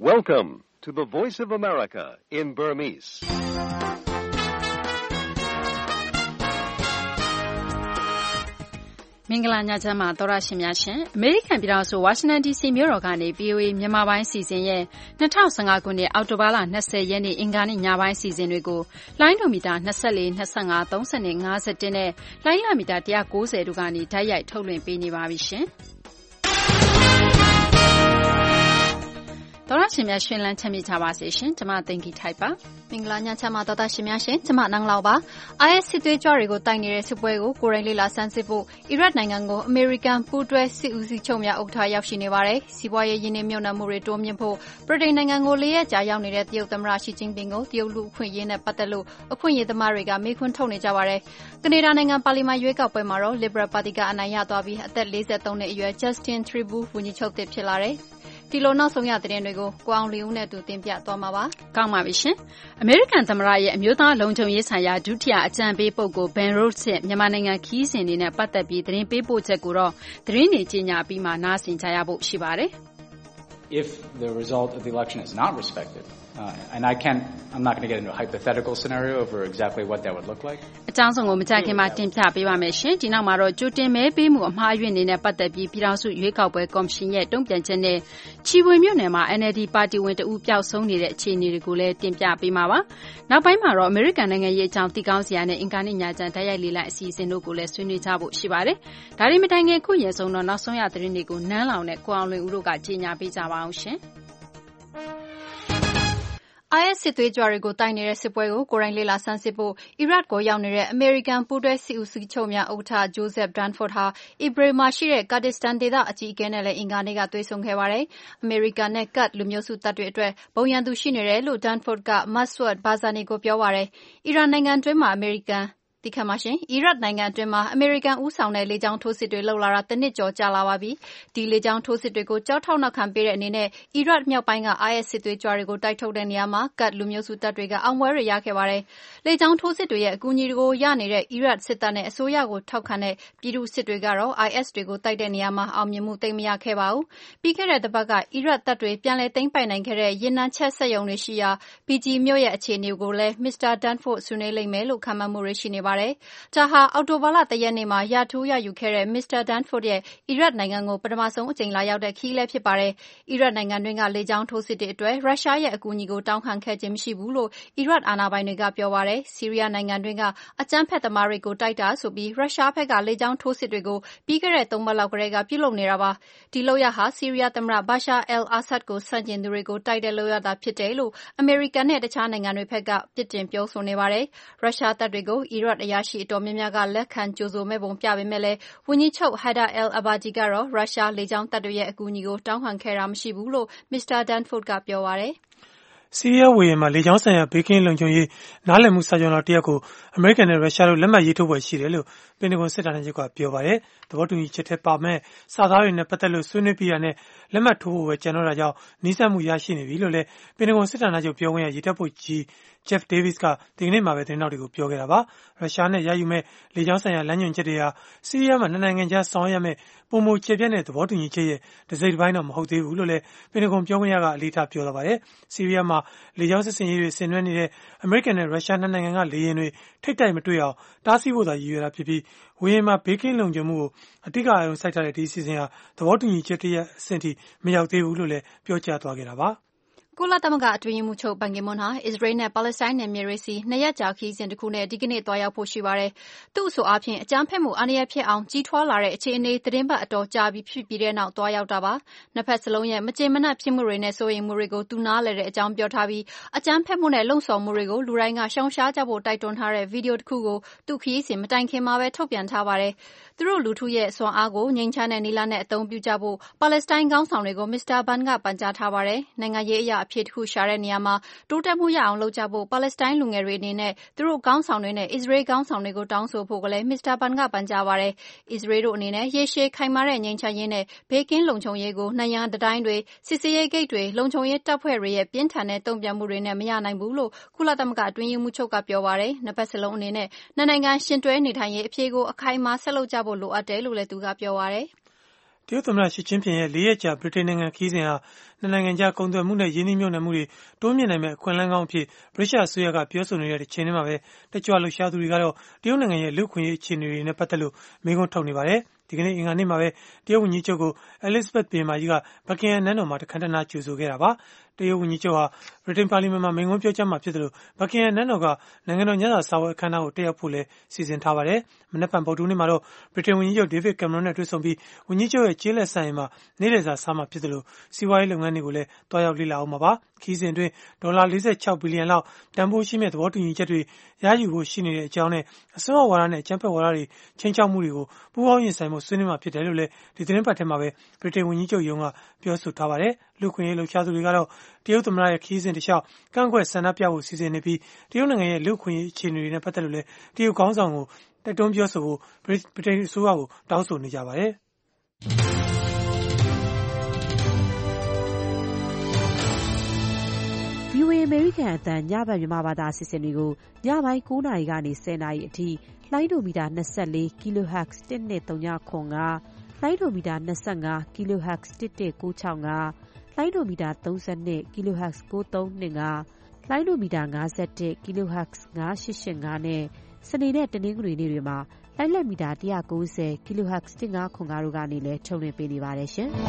Welcome to the Voice of America in Burmese. ။မင်္ဂလာညချမ်းပါသောရရှင်များရှင်အမေရိကန်ပြည်ထောင်စုဝါရှင်တန် DC မြို့တော်ကနေ VOA မြန်မာပိုင်းစီစဉ်ရဲ့2015ခုနှစ်အောက်တိုဘာလ20ရက်နေ့အင်္ဂါနေ့ညပိုင်းစီစဉ်တွေကိုလိုင်းဒိုမီတာ24 25 30နဲ့51နဲ့လိုင်းလာမီတာ190တို့ကနေဓာတ်ရိုက်ထုတ်လွှင့်ပေးနေပါပြီရှင်။သောရရှင်များရှင်လန်းချမ်းမြေ့ကြပါစေရှင်ကျွန်မသိင်္ဂီထိုက်ပါမင်္ဂလာညချမ်းပါသောတာရှင်များရှင်ကျွန်မနန်းလောက်ပါ IS စစ်သွေးကြွတွေကိုတိုက်နေတဲ့စစ်ပွဲကိုကိုရိုင်းလေးလာဆန်းစစ်ဖို့အီရတ်နိုင်ငံကိုအမေရိကန်ပူးတွဲစစ်ဦးစီးချုပ်များဥက္ကဋ္ဌရောက်ရှိနေပါတယ်စီးပွားရေးရင်းနှီးမြှုပ်နှံမှုတွေတိုးမြှင့်ဖို့ဗြိတိန်နိုင်ငံကို၄ရက်ကြာရောက်နေတဲ့တရုတ်သမ္မတရှီကျင်းပင်ကိုတရုတ်လူအခွင့်အရေးနဲ့ပတ်သက်လို့အခွင့်အရေးသမားတွေကမေးခွန်းထုတ်နေကြပါတယ်ကနေဒါနိုင်ငံပါလီမန်ရွေးကောက်ပွဲမှာတော့ Liberal Party ကအနိုင်ရသွားပြီးအသက်43နှစ်အရွယ် Justin Trudeau ဝန်ကြီးချုပ်သစ်ဖြစ်လာတယ်ဒီလိုနောက်ဆုံးရသတင်းတွေကိုကိုအောင်လီဦးနဲ့တူတင်ပြသွားမှာပါ။ကောင်းပါပြီရှင်။အမေရိကန်သမ္မတရဲ့အမျိုးသားလုံခြုံရေးဆိုင်ရာဒုတိယအကြံပေးပုဂ္ဂိုလ် Ben Rhodes ရဲ့မြန်မာနိုင်ငံခီးစဉ်တွေနဲ့ပတ်သက်ပြီးသတင်းပေးပို့ချက်ကိုတော့သတင်းတွေကြေညာပြီးမှနားဆင်ကြရဖို့ရှိပါတယ်။ If the result of the election is not respected, and I'm not going to get into a hypothetical scenario over exactly what that would look like. အကြောင်းစုံကိုမကြခင်မှာတင်ပြပေးပါမယ်ရှင်။ဒီနောက်မှာတော့ကြိုတင်မဲပေးမှုအမှားအယွင်းနေနဲ့ပတ်သက်ပြီးပြည်ထောင်စုရွေးကောက်ပွဲကော်မရှင်ရဲ့တုံ့ပြန်ချက်နဲ့ချီဝေမြို့နယ်မှာ NLD ပါတီဝင်တဦးပျောက်ဆုံးနေတဲ့အခြေအနေတွေကိုလည်းတင်ပြပေးမှာပါ။နောက်ပိုင်းမှာတော့အမေရိကန်နိုင်ငံရေးအကြောင်းသိကောင်းစရာနဲ့အင်ကာနေ့ညချမ်းဓာတ်ရိုက်လေးလိုက်အစီအစဉ်တို့ကိုလည်းဆွေးနွေးကြဖို့ရှိပါတယ်။ဒါတွေမတိုင်ခင်ခုရင်ဆုံးတော့နောက်ဆုံးရသတင်းတွေကိုနန်းလောင်နဲ့ကိုအောင်လွင်ဦးတို့ကကြေညာပေးကြပါအောင်ရှင်။ IS စစ်သွေးကြွတွေကိုတိုက်နေတဲ့စစ်ပွဲကိုကိုရိုင်းလေးလာဆန်းစစ်ဖို့အီရတ်ကိုရောက်နေတဲ့အမေရိကန်ပူးတွဲစစ်ဦးစီးချုပ်များဥက္ကဋ္ဌ Joseph Dunford ဟာအီဘရီမှာရှိတဲ့ကာဒစ္စတန်ဒေသအကြီးအကဲနဲ့လည်းအင်္ဂါနေ့ကတွေ့ဆုံခဲ့ပါတယ်။အမေရိကန်နဲ့ကတ်လူမျိုးစုတပ်တွေအတွက်ဘုံရန်သူရှိနေတယ်လို့ Dunford က Massoud Barzani ကိုပြောပါတယ်။အီရတ်နိုင်ငံတွင်းမှာအီရတ်နိုင်ငံအတွင်းမှာအမေရိကန်ဦးဆောင်တဲ့လေကြောင်းထိုးစစ်တွေလှုပ်လာတာတစ်နှစ်ကျော်ကြာလာပါပြီ။ဒီလေကြောင်းထိုးစစ်တွေကိုကြောက်ထောက်နောက်ခံပေးတဲ့အနေနဲ့အီရတ်မြောက်ပိုင်းက IS စစ်သွေးကြွတွေကိုတိုက်ထုတ်တဲ့နေရာမှာကတ်လူမျိုးစုတပ်တွေကအောင်ပွဲတွေရခဲ့ပါတယ်။လေကြောင်းထိုးစစ်တွေရဲ့အကူအညီတွေကိုရနေတဲ့အီရတ်စစ်တပ်နဲ့အစိုးရကိုထောက်ခံတဲ့ပြည်သူစစ်တွေကတော့ IS တွေကိုတိုက်တဲ့နေရာမှာအောင်မြင်မှုသိပ်မရခဲ့ပါဘူး။ပြီးခဲ့တဲ့တစ်ပတ်ကအီရတ်တပ်တွေပြန်လည်သိမ်းပိုက်နိုင်ခဲ့တဲ့ရေနံချက်စက်ရုံတွေရှိရာ BG မြို့ရဲ့အခြေအနေကိုလည်း Mr. Dunford ဆွေးနွေးလိမ့်မယ်လို့ခန့်မှန်းမှုတွေရှိနေပါတယ်။ဒါဟာအောက်တိုဘာလ1ရက်နေ့မှာရထိုးရယူခဲ့တဲ့ Mr. Dunford ရဲ့အီရတ်နိုင်ငံကိုပထမဆုံးအကြိမ်လာရောက်တဲ့ခရီးလည်းဖြစ်ပါတယ်။အီရတ်နိုင်ငံတွင်းကလေကြောင်းထိုးစစ်တွေအတွက်ရုရှားရဲ့အကူအညီကိုတောင်းခံခဲ့ခြင်းမရှိဘူးလို့အီရတ်အာဏာပိုင်တွေကပြောပါတယ်။ဆီးရီးယားနိုင်ငံတွင်းကအကြမ်းဖက်သမားတွေကိုတိုက်တာဆိုပြီးရုရှားဘက်ကလေကြောင်းထိုးစစ်တွေကိုပြီးခဲ့တဲ့3ပတ်လောက်ကတည်းကပြုလုပ်နေတာပါ။ဒီလုပ်ရပ်ဟာဆီးရီးယားသမ္မတ Bashar al-Assad ကိုဆန့်ကျင်သူတွေကိုတိုက်တဲ့လုပ်ရပ်သာဖြစ်တယ်လို့အမေရိကန်နဲ့တခြားနိုင်ငံတွေဘက်ကပြစ်တင်ပြောဆိုနေပါတယ်။ရုရှားတပ်တွေကိုအီရတ်အရာရှိအတော်များများကလက်ခံကြိုဆိုမဲ့ပုံပြပေမဲ့လည်းဝန်ကြီးချုပ် Haider al-Abadi ကတော့ရုရှားလေကြောင်းတပ်တွေရဲ့အကူအညီကိုတောင်းခံခဲ့တာမရှိဘူးလို့ Mr. Dunford ကပြောပါတယ်။ဆီးရီးယားဝေဟင်မှာလေကြောင်းဆိုင်ရာဘေးကင်းလုံခြုံရေးနားလည်မှုစာချုပ်တော်တရက်ကိုအမေရိကန်နဲ့ရုရှားတို့လက်မှတ်ရေးထိုးပွဲရှိတယ်လို့ပင်တဂွန်စစ်ဌာနချုပ်ကပြောပါတယ်။သဘောတူညီချက်ထဲပါမဲ့စာသားတွေနဲ့ပတ်သက်လို့ဆွေးနွေးပြီးတာနဲ့လက်မှတ်ထိုးဖို့ပဲကြံတော့တာကြောင့်နှီးစပ်မှုရရှိနေပြီလို့လည်းပင်တဂွန်စစ်ဌာနချုပ်ပြောခွင့်ရရေတပ်ဖွဲ့ကြီး Jeff Davis ကဒီကနေ့မှာပဲသတင်းထောက်တွေကိုပြောခဲ့တာပါ။ရုရှားနဲ့ရယူမဲ့လေကြောင်းဆိုင်ရာလမ်းညွှန်ချက်တွေဟာဆီးရီးယားမှာနှစ်နိုင်ငံကြားဆောင်ရွက်ရမယ့်ပုံမချေပြတ်တဲ့သဘောတူညီချက်ရဲ့တစ်စိတ်တစ်ပိုင်းတော့မဟုတ်သေးဘူးလို့လည်းပင်တဂွန်ပြောခွင့်ရကအလေးထားပြောလာပါတယ်။ဆီးရီးယားမှာလေကြောင်းစစ်ဆင်ရေးတွေဆင်နွှဲနေတဲ့အမေရိကန်နဲ့ရုရှားနှစ်နိုင်ငံကလေယာဉ်တွေထိပ်တိုက်မတွေ့အောင်တားဆီးဖို့သာရည်ရွယ်တာဖြစ်ပြီးဝေဟင်မှာဘေးကင်းလုံခြုံမှုကိုအဓိကအားဖြင့်စိုက်ထားတဲ့ဒီအစီအစဉ်ဟာသဘောတူညီချက်တရက်အဆင့်ထိမရောက်သေးဘူးလို့လည်းပြောကြားသွားခဲ့တာပါ။ကုလသမဂ္ဂအတွင်းရေးမှူးချုပ်ဘန်ကီမွန်းဟာအစ္စရေးနဲ့ပါလက်စတိုင်းနယ်မြေတွေစီ2ရက်ကြာခရီးစဉ်တစ်ခုနဲ့ဒီကနေ့သွားရောက်ဖို့ရှိပါတယ်။သူ့အဆိုအားဖြင့်အကြမ်းဖက်မှုအန္တရာယ်ဖြစ်အောင်ကြီးထွားလာတဲ့အခြေအနေသတင်းပတ်အတော်ကြာပြီးတဲ့နောက်သွားရောက်တာပါ။နှစ်ဖက်စလုံးရဲ့မကျေမနပ်ဖြစ်မှုတွေနဲ့စိုးရိမ်မှုတွေကိုသူနားလည်တဲ့အကြောင်းပြောထားပြီးအကြမ်းဖက်မှုနဲ့လှုံ့ဆော်မှုတွေကိုလူတိုင်းကရှောင်ရှားကြဖို့တိုက်တွန်းထားတဲ့ဗီဒီယိုတစ်ခုကိုသူ့ခရီးစဉ်မတိုင်ခင်မှာပဲထုတ်ပြန်ထားပါတယ်။သူတို့လူထုရဲ့စွမ်းအားကိုငြိမ်းချမ်းတဲ့နည်းလမ်းနဲ့အသုံးပြုကြဖို့ပါလက်စတိုင်းခေါင်းဆောင်တွေကိုမစ္စတာဘန်ကပန်ကြားထားပါတယ်။နိုင်ငံရေးအရာအဖြစ်တစ်ခုရှာတဲ့နေရာမှာတိုးတက်မှုရအောင်လုပ်ကြဖို့ပါလက်စတိုင်းလူငယ်တွေအနေနဲ့သူတို့ခေါင်းဆောင်တွေနဲ့အစ္စရေးခေါင်းဆောင်တွေကိုတောင်းဆိုဖို့ကလည်းမစ္စတာဘန်ကပန်ကြားပါတယ်။အစ္စရေးတို့အနေနဲ့ရေရှည်ခိုင်မာတဲ့ငြိမ်းချမ်းရေးနဲ့ဘေးကင်းလုံခြုံရေးကိုနိုင်ငံတိုင်းတွေစစ်ဆေးရေးဂိတ်တွေလုံခြုံရေးတပ်ဖွဲ့တွေရဲ့ပြင်းထန်တဲ့တုံ့ပြန်မှုတွေနဲ့မရနိုင်ဘူးလို့ကုလသမဂ္ဂအတွင်းရေးမှူးချုပ်ကပြောပါတယ်။နှစ်ဖက်စလုံးအနေနဲ့နှစ်နိုင်ငံရှင်တွဲနေထိုင်ရေးအဖြေကိုအခိုင်အမာဆက်လုပ်ကြဖို့လိုအပ်တယ်လို့လည်းသူကပြောပါတယ်။တရုတ်သမ္မတရှီကျင်းပင်ရဲ့4ရက်ကြာဗြိတိန်နိုင်ငံခရီးစဉ်ဟာနှစ်နိုင်ငံကြားကုန်သွယ်မှုနဲ့ယင်းနှိမ့်မြုပ်နှံမှုတွေတိုးမြင့်နိုင်မဲ့အခွင့်အလမ်းကောင်းအဖြစ်ဗြိတိန်အစိုးရကပြောဆိုနေတဲ့ချိန်ထဲမှာပဲတက်ကြွလှုပ်ရှားသူတွေကတော့တရုတ်နိုင်ငံရဲ့လူ့အခွင့်အရေးအခြေအနေတွေနဲ့ပတ်သက်လို့မေးခွန်းထုတ်နေပါတယ်ဒီကနေ့အင်္ဂါနေ့မှာပဲတရုတ်ဝန်ကြီးချုပ်ကို Elizabeth ဘုရင်မကြီးကဘက်ကင်ဟမ်နန်းတော်မှာတခမ်းတနားကြိုဆိုခဲ့တာပါတရုတ်ဝန်ကြီးချုပ်ဟာဗြိတိန်ပါလီမန်မှာမိန့်ခွန်းပြောကြားမှာဖြစ်တယ်လို့ဘက်ကင်ဟမ်နန်းတော်ကနိုင်ငံတော်ညစာစားပွဲအခမ်းအနားကိုတက်ရောက်ဖို့လည်းစီစဉ်ထားပါတယ်မနက်ဖြန်ဗုဒ္ဓဟူးနေ့မှာတော့ဗြိတိန်ဝန်ကြီးချုပ်ဒေးဗစ်ကင်မရွန်းနဲ့တွေ့ဆုံပြီးဝန်ကြီးချုပ်ရဲ့ကျေးလက်ဆိုင်မှာနေ့လည်စာစားမှာဖြစ်တယ်လို့စီးပွားရေးလုပ်ငန်းတွေကိုလည်းတွားရောက်လေ့လာအောင်မှာပါခီးစဉ်အတွင်းဒေါ်လာ46ဘီလီယံလောက်တန်ဖိုးရှိမဲ့သဘောတူညီချက်တွေရယူဖို့ရှိနေတဲ့အကြောင်းနဲ့အစိုးရဝါဒနဲ့အကြမ်းဖက်ဝါဒတွေချင်းချောက်မှုတွေကိုပူးပေါင်းရင်ဆိုင်မှုဆွေးနွေးမှာဖြစ်တယ်လို့လည်းဒီသတင်းပတ်ထဲမှာပဲဗြိတိန်ဝန်ကြီးချုပ်ရုံးကပြောဆိုထားပါတယ်လူခွင့်ရေးလှုပ်ရှားသူတွေကတော့တရုတ်သမ္မတရဲ့ခီးစဉ်တစ်လျှောက်ကန့်ကွက်ဆန္ဒပြဖို့စီစဉ်နေပြီးတရုတ်နိုင်ငံရဲ့လူခွင့်ရေးအခြေအနေတွေနဲ့ပတ်သက်လို့လည်းတရုတ်ခေါင်းဆောင်ကိုတိုက်တွန်းပြောဆိုဖို့ဗြိတိန်အစိုးရကိုတောင်းဆိုနေကြပါတယ် VOA အမေရိကန်အသံညဘက်မြန်မာဘာသာအစီအစဉ်တွေကိုညပိုင်း9:00 နာရီကနေ10:00 နာရီအထိလိုင်းဒိုမီတာ24 kHz 103.5လိုင်းဒိုမီတာ25 kHz 11965လိုင်းဒိုမီတာ32 kHz 9325လိုင်းဒိုမီတာ51 kHz 9885နဲ့စနေနဲ့တနင်္ဂနွေနေ့တွေမှာလိုင်းလက်မီတာ190 kHz 1505တို့ကနေလည်းထုတ်လွှင့်ပေးနေပါတယ်ရှင်။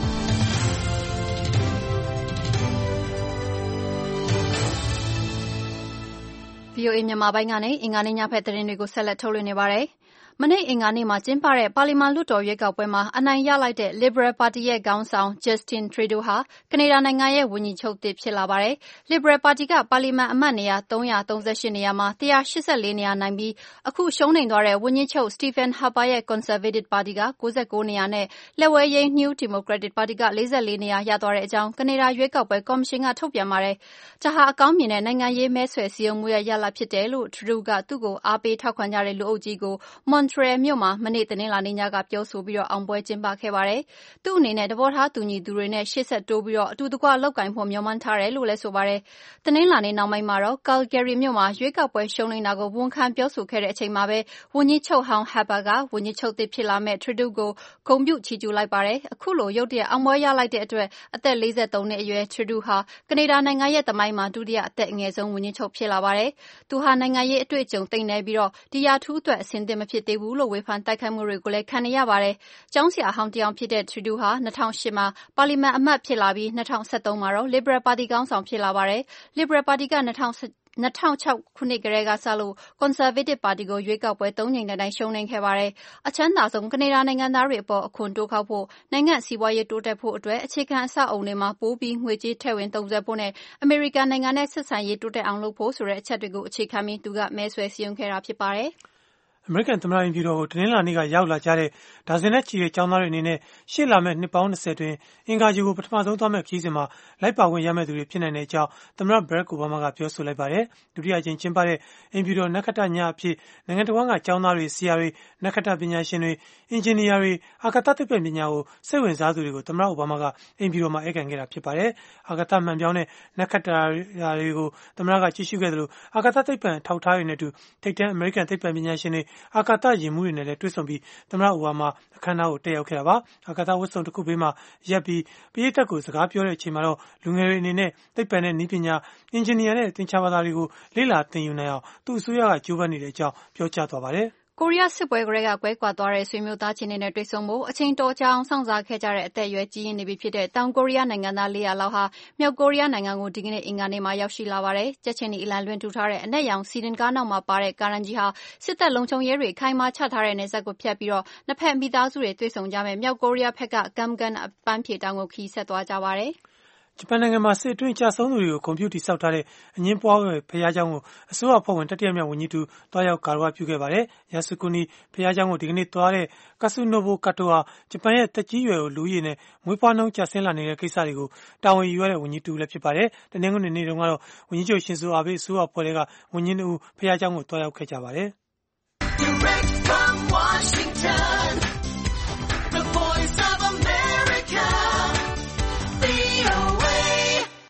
VOA မြန်မာပိုင်းကနေအင်္ဂါနေ့ညဖက်သတင်းတွေကိုဆက်လက်ထုတ်လွှင့်နေပါတယ်။မနေ့အင်္ဂါနေ့မှာကျင်းပတဲ့ပါလီမန်လွှတ်တော်ရွေးကောက်ပွဲမှာအနိုင်ရလိုက်တဲ့ Liberal ပါတီရဲ့ခေါင်းဆောင် Justin Trudeau ဟာကနေဒါနိုင်ငံရဲ့ဝန်ကြီးချုပ်သစ်ဖြစ်လာပါတယ်။ Liberal ပါတီကပါလီမန်အမတ်နေရာ338နေရာမှာ184နေရာနိုင်ပြီးအခုရှုံးနိမ့်သွားတဲ့ဝန်ကြီးချုပ် Stephen Harper ရဲ့ Conservative ပါတီက69နေရာနဲ့လက်ဝဲယိမ်း New Democratic ပါတီက44နေရာရသွားတဲ့အကြောင်းကနေဒါရွေးကောက်ပွဲကော်မရှင်ကထုတ်ပြန်ပါတယ်။ဒါဟာအကောင်းမြင်တဲ့နိုင်ငံရေးမဲဆွယ်စည်းရုံးမှုရဲ့ရလဒ်ဖြစ်တယ်လို့ Trudeau ကသူ့ကိုအားပေးထောက်ခံကြတဲ့လူအုပ်ကြီးကိုMontreal မြို့မှာမနေ့တနင်္လာနေ့ညကပြောဆိုပြီးအောင်ပွဲကျင်းပခဲ့ပါတယ်။သူ့အနေနဲ့သဘောထားတူညီသူတွေနဲ့ရှေ့ဆက်တိုးပြီးအတူတကွလုပ်ကိုင်ဖို့မျှော်မှန်းထားတယ်လို့လည်းဆိုပါတယ်။တနင်္လာနေ့နောက်ပိုင်းမှာတော့ Calgary မြို့မှာရွေးကောက်ပွဲရှုံးနိမ့်တာကိုဝန်ခံပြောဆိုခဲ့တဲ့အချိန်မှာပဲဝန်ကြီးချုပ်ဟောင်း Harper ကဝန်ကြီးချုပ်သစ်ဖြစ်လာမဲ့ Trudeau ကိုဂုဏ်ပြုချီးကျူးလိုက်ပါတယ်။အခုလိုရုတ်တရက်အောင်ပွဲရလိုက်တဲ့အတွက်အသက်43နှစ်အရွယ် Trudeau ဟာကနေဒါနိုင်ငံရဲ့သမိုင်းမှာဒုတိယအသက်အငယ်ဆုံးဝန်ကြီးချုပ်ဖြစ်လာပါတယ်။သူဟာနိုင်ငံရေးအတွေ့အကြုံသိမ့်နေပြီးဒီရာထူးအတွက်အဆင်သင့်မဖြစ်သေးဘူးလို့ဝေဖန်တိုက်ခိုက်မှုတွေကိုလည်းခံနေရပါတယ်။ကျောင်းဆရာဟောင်းတယောက်ဖြစ်တဲ့ Trudeau ဟာ2008မှာပါလီမန်အမတ်ဖြစ်လာပြီး2013မှာတော့ Liberal ပါတီခေါင်းဆောင်ဖြစ်လာပါတယ်။ Liberal ပါတီက2006ခုနှစ်ကတည်းကစလို့ Conservative ပါတီကိုရွေးကောက်ပွဲ3ကြိမ်တိုင်ရှုံးနိမ့်ခဲ့ပါတယ်။အချမ်းသာဆုံးကနေဒါနိုင်ငံသားတွေအပေါ်အခွန်တိုးကောက်ဖို့နိုင်ငံစီးပွားရေးတိုးတက်ဖို့အတွက်အခြေခံအဆောက်အအုံတွေမှာပိုပြီးငွေကြေးထည့်ဝင်သုံးစွဲဖို့နဲ့အမေရိကန်နိုင်ငံနဲ့ဆက်ဆံရေးတိုးတက်အောင်လုပ်ဖို့ဆိုတဲ့အချက်တွေကိုအခြေခံပြီးသူကမဲဆွယ်စည်းရုံးခဲ့တာဖြစ်ပါတယ်။အမေရိကန်သမ္မတအိမ်ဖြူတော်ကိုတနင်္လာနေ့ကရောက်လာကြတဲ့ဒါဇင်နဲ့ချီတဲ့ကျောင်းသားတွေအနေနဲ့ရှေ့လာမယ့်နှစ်ပေါင်း20တွင်အင်္ဂါဂြိုလ်ကိုပထမဆုံးသွားမယ့်ခရီးစဉ်မှာလိုက်ပါဝင်ရမယ့်သူတွေဖြစ်နိုင်တဲ့အကြောင်းသမ္မတဘရက်အိုဘားမားကပြောဆိုလိုက်ပါတယ်။ဒုတိယအကြိမ်ကျင်းပတဲ့အိမ်ဖြူတော်နက္ခတ္တညအဖြစ်နိုင်ငံတော်ကကျောင်းသားတွေဆရာတွေနက္ခတ္တပညာရှင်တွေအင်ဂျင်နီယာတွေအာကာသသိပ္ပံပညာကိုစိတ်ဝင်စားသူတွေကိုသမ္မတအိုဘားမားကအိမ်ဖြူတော်မှာဧည့်ခံခဲ့တာဖြစ်ပါတယ်။အာကာသမှန်ပြောင်းတဲ့နက္ခတ္တတွေကိုသမ္မတကကြည့်ရှုခဲ့တယ်လို့အာကာသသိပ္ပံထောက်ထားတွေနဲ့အတူထိပ်တန်းအမေရိကန်သိပ္ပံပညာရှင်တွေအာကာသယာဉ်မှူးတွေနဲ့လည်းတွေ့ဆုံပြီးသမ္မတအိုဘားမားအခမ်းအနားကိုတက်ရောက်ခဲ့တာပါ။အာကာသဝတ်စုံတစ်ခုဘေးမှာရပ်ပြီးပရိသတ်ကိုစကားပြောတဲ့အချိန်မှာတော့လူငယ်တွေအနေနဲ့သိပ္ပံနဲ့နည်းပညာအင်ဂျင်နီယာနဲ့သင်္ချာဘာသာတွေကိုလေ့လာသင်ယူနိုင်အောင်သူ့အစိုးရကကြိုးပမ်းနေတဲ့အကြောင်းပြောကြားသွားပါတယ်။ကိုရီးယားစစ်ပွဲကလေးကကွဲကွာသွားတဲ့ဆွေမျိုးသားချင်းတွေနဲ့တွေ့ဆုံဖို့အချိန်တော်ကြာအောင်စောင့်စားခဲ့ကြတဲ့အသက်အရွယ်ကြီးရင်းနေပြီဖြစ်တဲ့တောင်ကိုရီးယားနိုင်ငံသား400လောက်ဟာမြောက်ကိုရီးယားနိုင်ငံကိုဒီကနေ့အင်္ဂါနေ့မှာရောက်ရှိလာပါတယ်။ကြက်ချင်နီအလံလွှင့်ထူထားတဲ့အနက်ရောင်စီဒင်ကားနောက်မှာပါတဲ့ကာရန်ကြီးဟာစစ်တပ်လုံခြုံရေးတွေခိုင်မာချထားတဲ့နယ်စပ်ကိုဖြတ်ပြီးနှစ်ဖက်မိသားစုတွေတွေ့ဆုံကြမယ်မြောက်ကိုရီးယားဘက်ကဂမ်ဂန်အပန်းဖြေတောင်ကိုခီးဆက်သွားကြပါတယ်။ဂျပန်နိုင်ငံမှာစစ်အတွင်းကြာဆုံးသူတွေကိုဂုဏ်ပြုတည်ဆောက်ထားတဲ့အငင်းပွားဖွယ်ဘုရားကျောင်းကိုအစိုးရအဖွဲ့ဝင်တတိယမြောက်ဝန်ကြီးတူတွားရောက်ဂါရဝပြုခဲ့ပါတယ်။ယာစုကူနီဘုရားကျောင်းကိုဒီကနေ့သွားတဲ့ကာဆူနိုဘိုကာတိုဟာဂျပန်ရဲ့တက်ကြီးရွယ်ကိုလူကြီးနဲ့မွေးဖွားနှုန်းကျဆင်းလာနေတဲ့ကိစ္စတွေကိုတာဝန်ယူရတဲ့ဝန်ကြီးတူလည်းဖြစ်ပါတယ်။တနင်္ဂနွေနေ့တုန်းကတော့ဝန်ကြီးချုပ်ရှင်ဇိုအာဘေးအစိုးရအဖွဲ့ကဝန်ကြီးတို့ဘုရားကျောင်းကိုတွားရောက်ခဲ့ကြပါတယ်။ Direct from Washington, the voice of America, VOA ထိပ်တန်းရ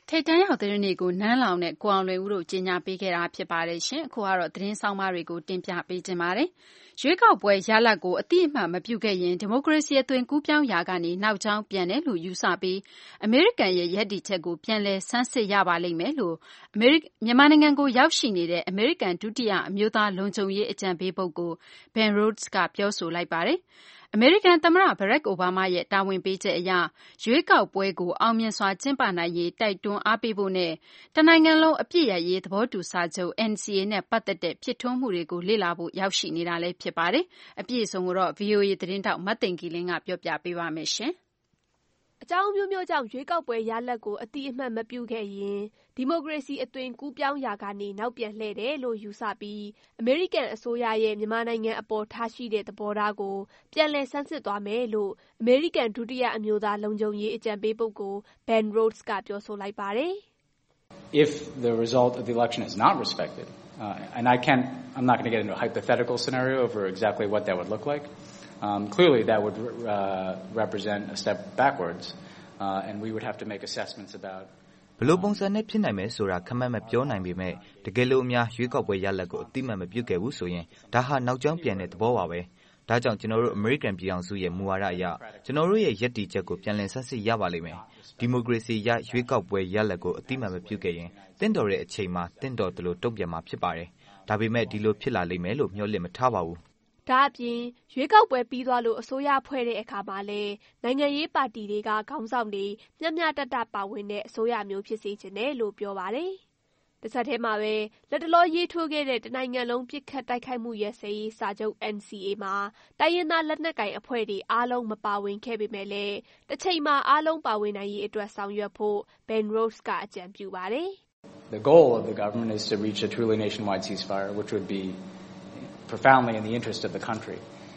ထောက်သတင်းတွေကိုနန်းလောင်နဲ့ကိုအောင်လွင်ဦးတို့ကြီးညာပေးခဲ့တာဖြစ်ပါတယ်ရှင်အခုကတော့သတင်းဆောင်မတွေကိုတင်ပြပေးခြင်းပါတယ်ရွေးကောက်ပွဲရလဒ်ကိုအတိအမှတ်မပြုခဲ့ရင်ဒီမိုကရေစီအသွင်ကူးပြောင်းရာကနေနောက်ကျောင်းပြန်တယ်လို့ယူဆပြီးအမေရိကန်ရဲ့ရည်တည်ချက်ကိုပြန်လည်ဆန်းစစ်ရပါလိမ့်မယ်လို့မြန်မာနိုင်ငံကိုရောက်ရှိနေတဲ့အမေရိကန်ဒုတိယအမျိုးသားလုံခြုံရေးအကြံပေးပုဂ္ဂိုလ် Ben Rhodes ကပြောဆိုလိုက်ပါတယ်အမေရိကန်သမ္မတ Barack Obama ရဲ့တာဝန်ပေးချက်အရရွေးကောက်ပွဲကိုအောင်မြင်စွာကျင်းပနိုင်ရေးတိုက်တွန်းအားပေးဖို့နဲ့တနိုင်ငံလုံးအပြည့်ရရေးသဘောတူစာချုပ် NCA နဲ့ပတ်သက်တဲ့ဖြစ်ထွန်းမှုတွေကိုလေ့လာဖို့ရောက်ရှိနေတာလည်းဖြစ်ပါတယ်။အပြည့်အစုံကိုတော့ VOA သတင်းတောက်မသိင်္ဂီလင်းကပြောပြပေးပါမယ်ရှင်။အကြောင်းမျိုးမျိုးကြောင့်ရွေးကောက်ပွဲရလဒ်ကိုအတိအမှတ်မပြုခဲ့ရင်ဒီမိုကရေစီအသွင်ကူးပြောင်းရာကနေနောက်ပြန်လှည့်တယ်လို့ယူဆပြီးအမေရိကန်အစိုးရရဲ့မြန်မာနိုင်ငံအပေါ်ထားရှိတဲ့သဘောထားကိုပြန်လည်ဆန်းစစ်သွားမယ်လို့အမေရိကန်ဒုတိယအမျိုးသားလုံခြုံရေးအကြံပေးပုဂ္ဂိုလ် Ben Rhodes ကပြောဆိုလိုက်ပါတယ်။ If the result of the election is not respected, and I'm not going to get into a hypothetical scenario over exactly what that would look like. Clearly, that would represent a step backwards, and we would have to make assessments about. ဘလို့ပုံစံနဲ့ဖြစ်နိုင်မယ်ဆိုတာခက်မှတ်မပြောနိုင်ပေမဲ့တကယ်လို့အများရွေးကောက်ပွဲရလဒ်ကိုအတိအမှတ်မပြုခဲ့ဘူးဆိုရင်ဒါဟာနောက်ကျောင်းပြန်တဲ့သဘောပါပဲ။ဒါကြောင့်ကျွန်တော်တို့အမေရိကန်ပြည်ထောင်စုရဲ့မူဝါဒအရကျွန်တော်တို့ရဲ့ရည်တည်ချက်ကိုပြန်လည်ဆန်းစစ်ရပါလိမ့်မယ်။ဒီမိုကရေစီရရွေးကောက်ပွဲရလဒ်ကိုအတိအမှတ်မပြုခဲ့ရင်တင့်တော်တဲ့အချိန်မှာတင့်တော်တယ်လို့တုံ့ပြန်မှာဖြစ်ပါတယ်။ဒါပေမဲ့ဒီလိုဖြစ်လာလိမ့်မယ်လို့မျှော်လင့်မထားပါဘူး။ဒါအပြင်ရွေးကောက်ပွဲပြီးသွားလို့အစိုးရဖွဲ့တဲ့အခါမှာလည်းနိုင်ငံရေးပါတီတွေကခေါင်းဆောင်တွေမျှမျှတတပါဝင်တဲ့အစိုးရမျိုးဖြစ်စေချင်တယ်လို့ပြောပါတယ်။တစ်ဆက်တည်းမှာပဲလက်တလောရေးထိုးခဲ့တဲ့တနိုင်ငံလုံးပစ်ခတ်တိုက်ခိုက်မှုရပ်စဲရေးစာချုပ် NCA မှာတိုင်းရင်းသားလက်နက်ကိုင်အဖွဲ့တွေအားလုံးမပါဝင်ခဲ့ပေမဲ့လည်းတစ်ချိန်မှာအားလုံးပါဝင်နိုင်ရေးအတွက်ဆောင်ရွက်ဖို့ Ben Rhodes ကအကြံပြုပါတယ်။ The goal of the government is to reach a truly nationwide ceasefire, which would be profoundly in the interest of the country,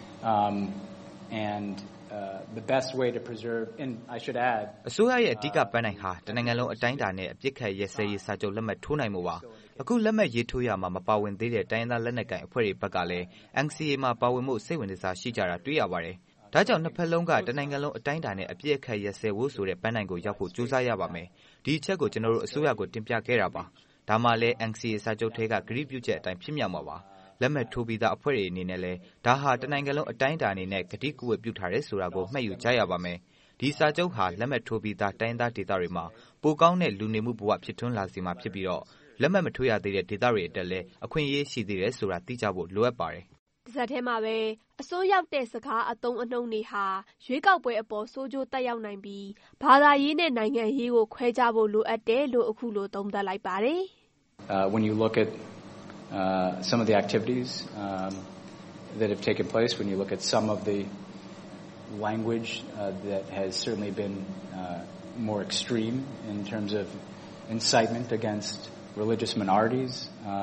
and the best way to preserve, and I should add, အစိုးရရဲ့အဓိကပန်းနိုင်ဟာတနိုင်ငံလုံးအတိုင်းအတာနဲ့အပြစ်ခတ်ရဲစဲရေးစာချုပ်လက်မှတ်ထိုးနိုင်မှုပါအခုလက်မှတ်ရေးထိုးရမှာမပါဝင်သေးတဲ့တိုင်းဒေသလက်နက်ကိုင်အဖွဲ့တွေဘက်ကလည်း NCA မှာပါဝင်မှုစိတ်ဝင်စားရှိကြတာတွေ့ရပါတယ်ဒါကြောင့်နှစ်ဖက်လုံးကတနိုင်ငံလုံးအတိုင်းအတာနဲ့အပြစ်ခတ်ရဲစဲဖို့ဆိုတဲ့ပန်းနိုင်ကိုရောက်ဖို့ကြိုးစားရပါမယ်ဒီအချက်ကိုကျွန်တော်တို့အစိုးရကိုတင်ပြခဲ့တာပါဒါမှလည်း NCA စာချုပ်ထဲကဂရုပြုချက်အတိုင်းဖြစ်မြောက်မှာပါလက်မှတ်ထိုးပြီးသားအဖွဲ့တွေအနေနဲ့လည်းဒါဟာတနိုင်ငံလုံးအတိုင်းအတာအနေနဲ့ဂတိကူဝတ်ပြုထားတဲ့ဆိုတာကိုမှတ်ယူကြရပါမယ်။ဒီစာချုပ်ဟာလက်မှတ်ထိုးပြီးသားတိုင်းသားဒေသတွေမှာပိုကောင်းတဲ့လူနေမှုဘဝဖြစ်ထွန်းလာစေမှာဖြစ်ပြီးတော့လက်မှတ်မထိုးရသေးတဲ့ဒေသတွေအတွက်လည်းအခွင့်အရေးရှိသေးတယ်ဆိုတာသိကြဖို့လိုအပ်ပါတယ်။တစ်ဆက်တည်းမှာပဲအစိုးရောက်တဲ့စကားအသုံးအနှုန်းတွေဟာရွေးကောက်ပွဲအပေါ်ဆိုးကျိုးတက်ရောက်နိုင်ပြီးဘာသာရေးနဲ့နိုင်ငံရေးကိုခွဲခြားဖို့လိုအပ်တယ်လို့အခုလိုသုံးသပ်လိုက်ပါတယ်။ When you look at some of the activities that have taken place, when you look at some of the language that has certainly been more extreme in terms of incitement against religious minorities.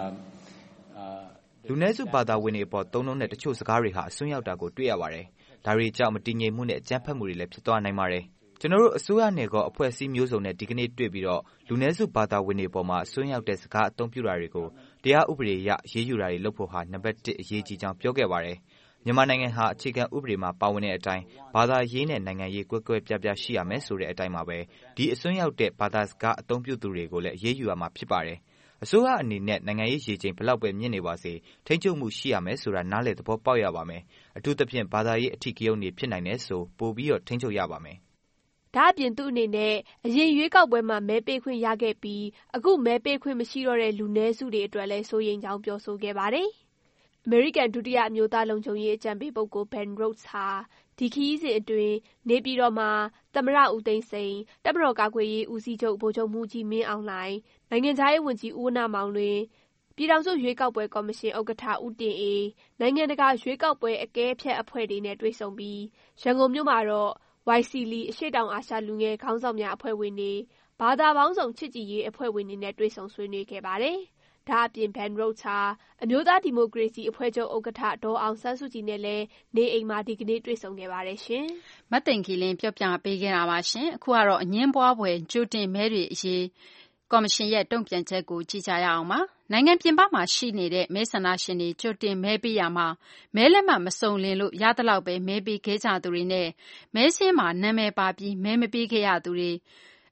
လူနည်းစုဘာသာဝင်တွေအပေါ်သုံးနှုန်းတဲ့တချို့စကားတွေဟာအစွန်းရောက်တာကိုတွေ့ရပါတယ်။ဒါတွေကြောင့်မတည်ငြိမ်မှုနဲ့အကြမ်းဖက်မှုတွေလည်းဖြစ်သွားနိုင်ပါတယ်။ကျွန်တော်တို့အစိုးရနယ်ကအဖွဲ့အစည်းမျိုးစုံနဲ့ဒီကနေ့တွေ့ပြီးတော့လူနည်းစုဘာသာဝင်တွေပေါ်မှာအစွန်းရောက်တဲ့စကားအသုံးပြုတာတွေကိုတရားဥပဒေအရရေးယူတာတွေလုပ်ဖို့ဟာနံပါတ်1အရေးကြီးကြောင်းပြောခဲ့ပါတယ်။မြန်မာနိုင်ငံဟာအခြေခံဥပဒေမှာပါဝင်တဲ့အတိုင်းဘာသာရေးနဲ့နိုင်ငံရေးကွဲကွဲပြားပြားရှိရမယ်ဆိုတဲ့အတိုင်းမှာပဲဒီအစွန်းရောက်တဲ့ဘာသာစကားအသုံးပြုသူတွေကိုလည်းရေးယူရမှာဖြစ်ပါတယ်။အစိုးရအနေနဲ့နိုင်ငံရေးရေချိန်ဘလောက်ပဲမြင့်နေပါစေထိန်းချုပ်မှုရှိရမယ်ဆိုတာနားလည်သဘောပေါက်ရပါမယ်။အထူးသဖြင့်ဘာသာရေးအထီးကရုဏ်းတွေဖြစ်နိုင်တယ်ဆိုပို့ပြီးတော့ထိန်းချုပ်ရပါမယ်။ဒါအပြင်သူအနေနဲ့အရင်ရွေးကောက်ပွဲမှာမဲပေးခွင့်ရခဲ့ပြီးအခုမဲပေးခွင့်မရှိတော့တဲ့လူနည်းစုတွေအတွက်လည်းစိုးရိမ်ကြောင်းပြောဆိုခဲ့ပါတယ်။အမေရိကန်ဒုတိယအမျိုးသားလုံခြုံရေးအကြံပေးပုဂ္ဂိုလ် Ben Rhodes ဟာဒီခရီးစဉ်အတွင်းနေပြည်တော်မှာသမ္မတဦးသိန်းစိန်တပ်မတော်ကာကွယ်ရေးဦးစီးချုပ်ဗိုလ်ချုပ်မှူးကြီးမင်းအောင်လှိုင်နိုင်ငံခြားရေးဝန်ကြီးဦးဝဏ္ဏမောင်လွင်ပြည်ထောင်စုရွေးကောက်ပွဲကော်မရှင်ဥက္ကဋ္ဌဦးတင်အေးနိုင်ငံတကာရွေးကောက်ပွဲအကဲဖြတ်အဖွဲ့တွေနဲ့တွေ့ဆုံပြီးရန်ကုန်မြို့မှာတော့ YCL အရှေ့တောင်အာရှလူငယ်ခေါင်းဆောင်များအဖွဲ့ဝင်တွေဘာသာပေါင်းစုံချစ်ကြည်ရေးအဖွဲ့ဝင်တွေနဲ့တွေ့ဆုံဆွေးနွေးခဲ့ပါတယ်။ဒါအပြင် Ben Rhodes ဟာအမျိုးသားဒီမိုကရေစီအဖွဲ့ချုပ်ဥက္ကဋ္ဌဒေါ်အောင်ဆန်းစုကြည်နဲ့လည်းနေအိမ်မှာဒီကနေ့တွေ့ဆုံခဲ့ပါတယ်ရှင်။မသိင်္ဂီလင်းပြောပြပေးခဲ့တာပါရှင်။အခုကတော့အငင်းပွားဖွယ်ကြိုတင်မဲတွေအရေးကော်မရှင်ရဲ့တုံ့ပြန်ချက်ကိုကြည့်ကြရအောင်ပါ။နိုင်ငံပြင်ပမှာရှိနေတဲ့မဲဆန္ဒရှင်တွေကြိုတင်မဲပေးရမှာမဲလက်မှတ်မစုံလင်လို့ရသလောက်ပဲမဲပေးခဲ့ကြသူတွေနဲ့မဲစင်းမှာနာမည်ပါပြီးမဲမပေးခဲ့ရသူတွေ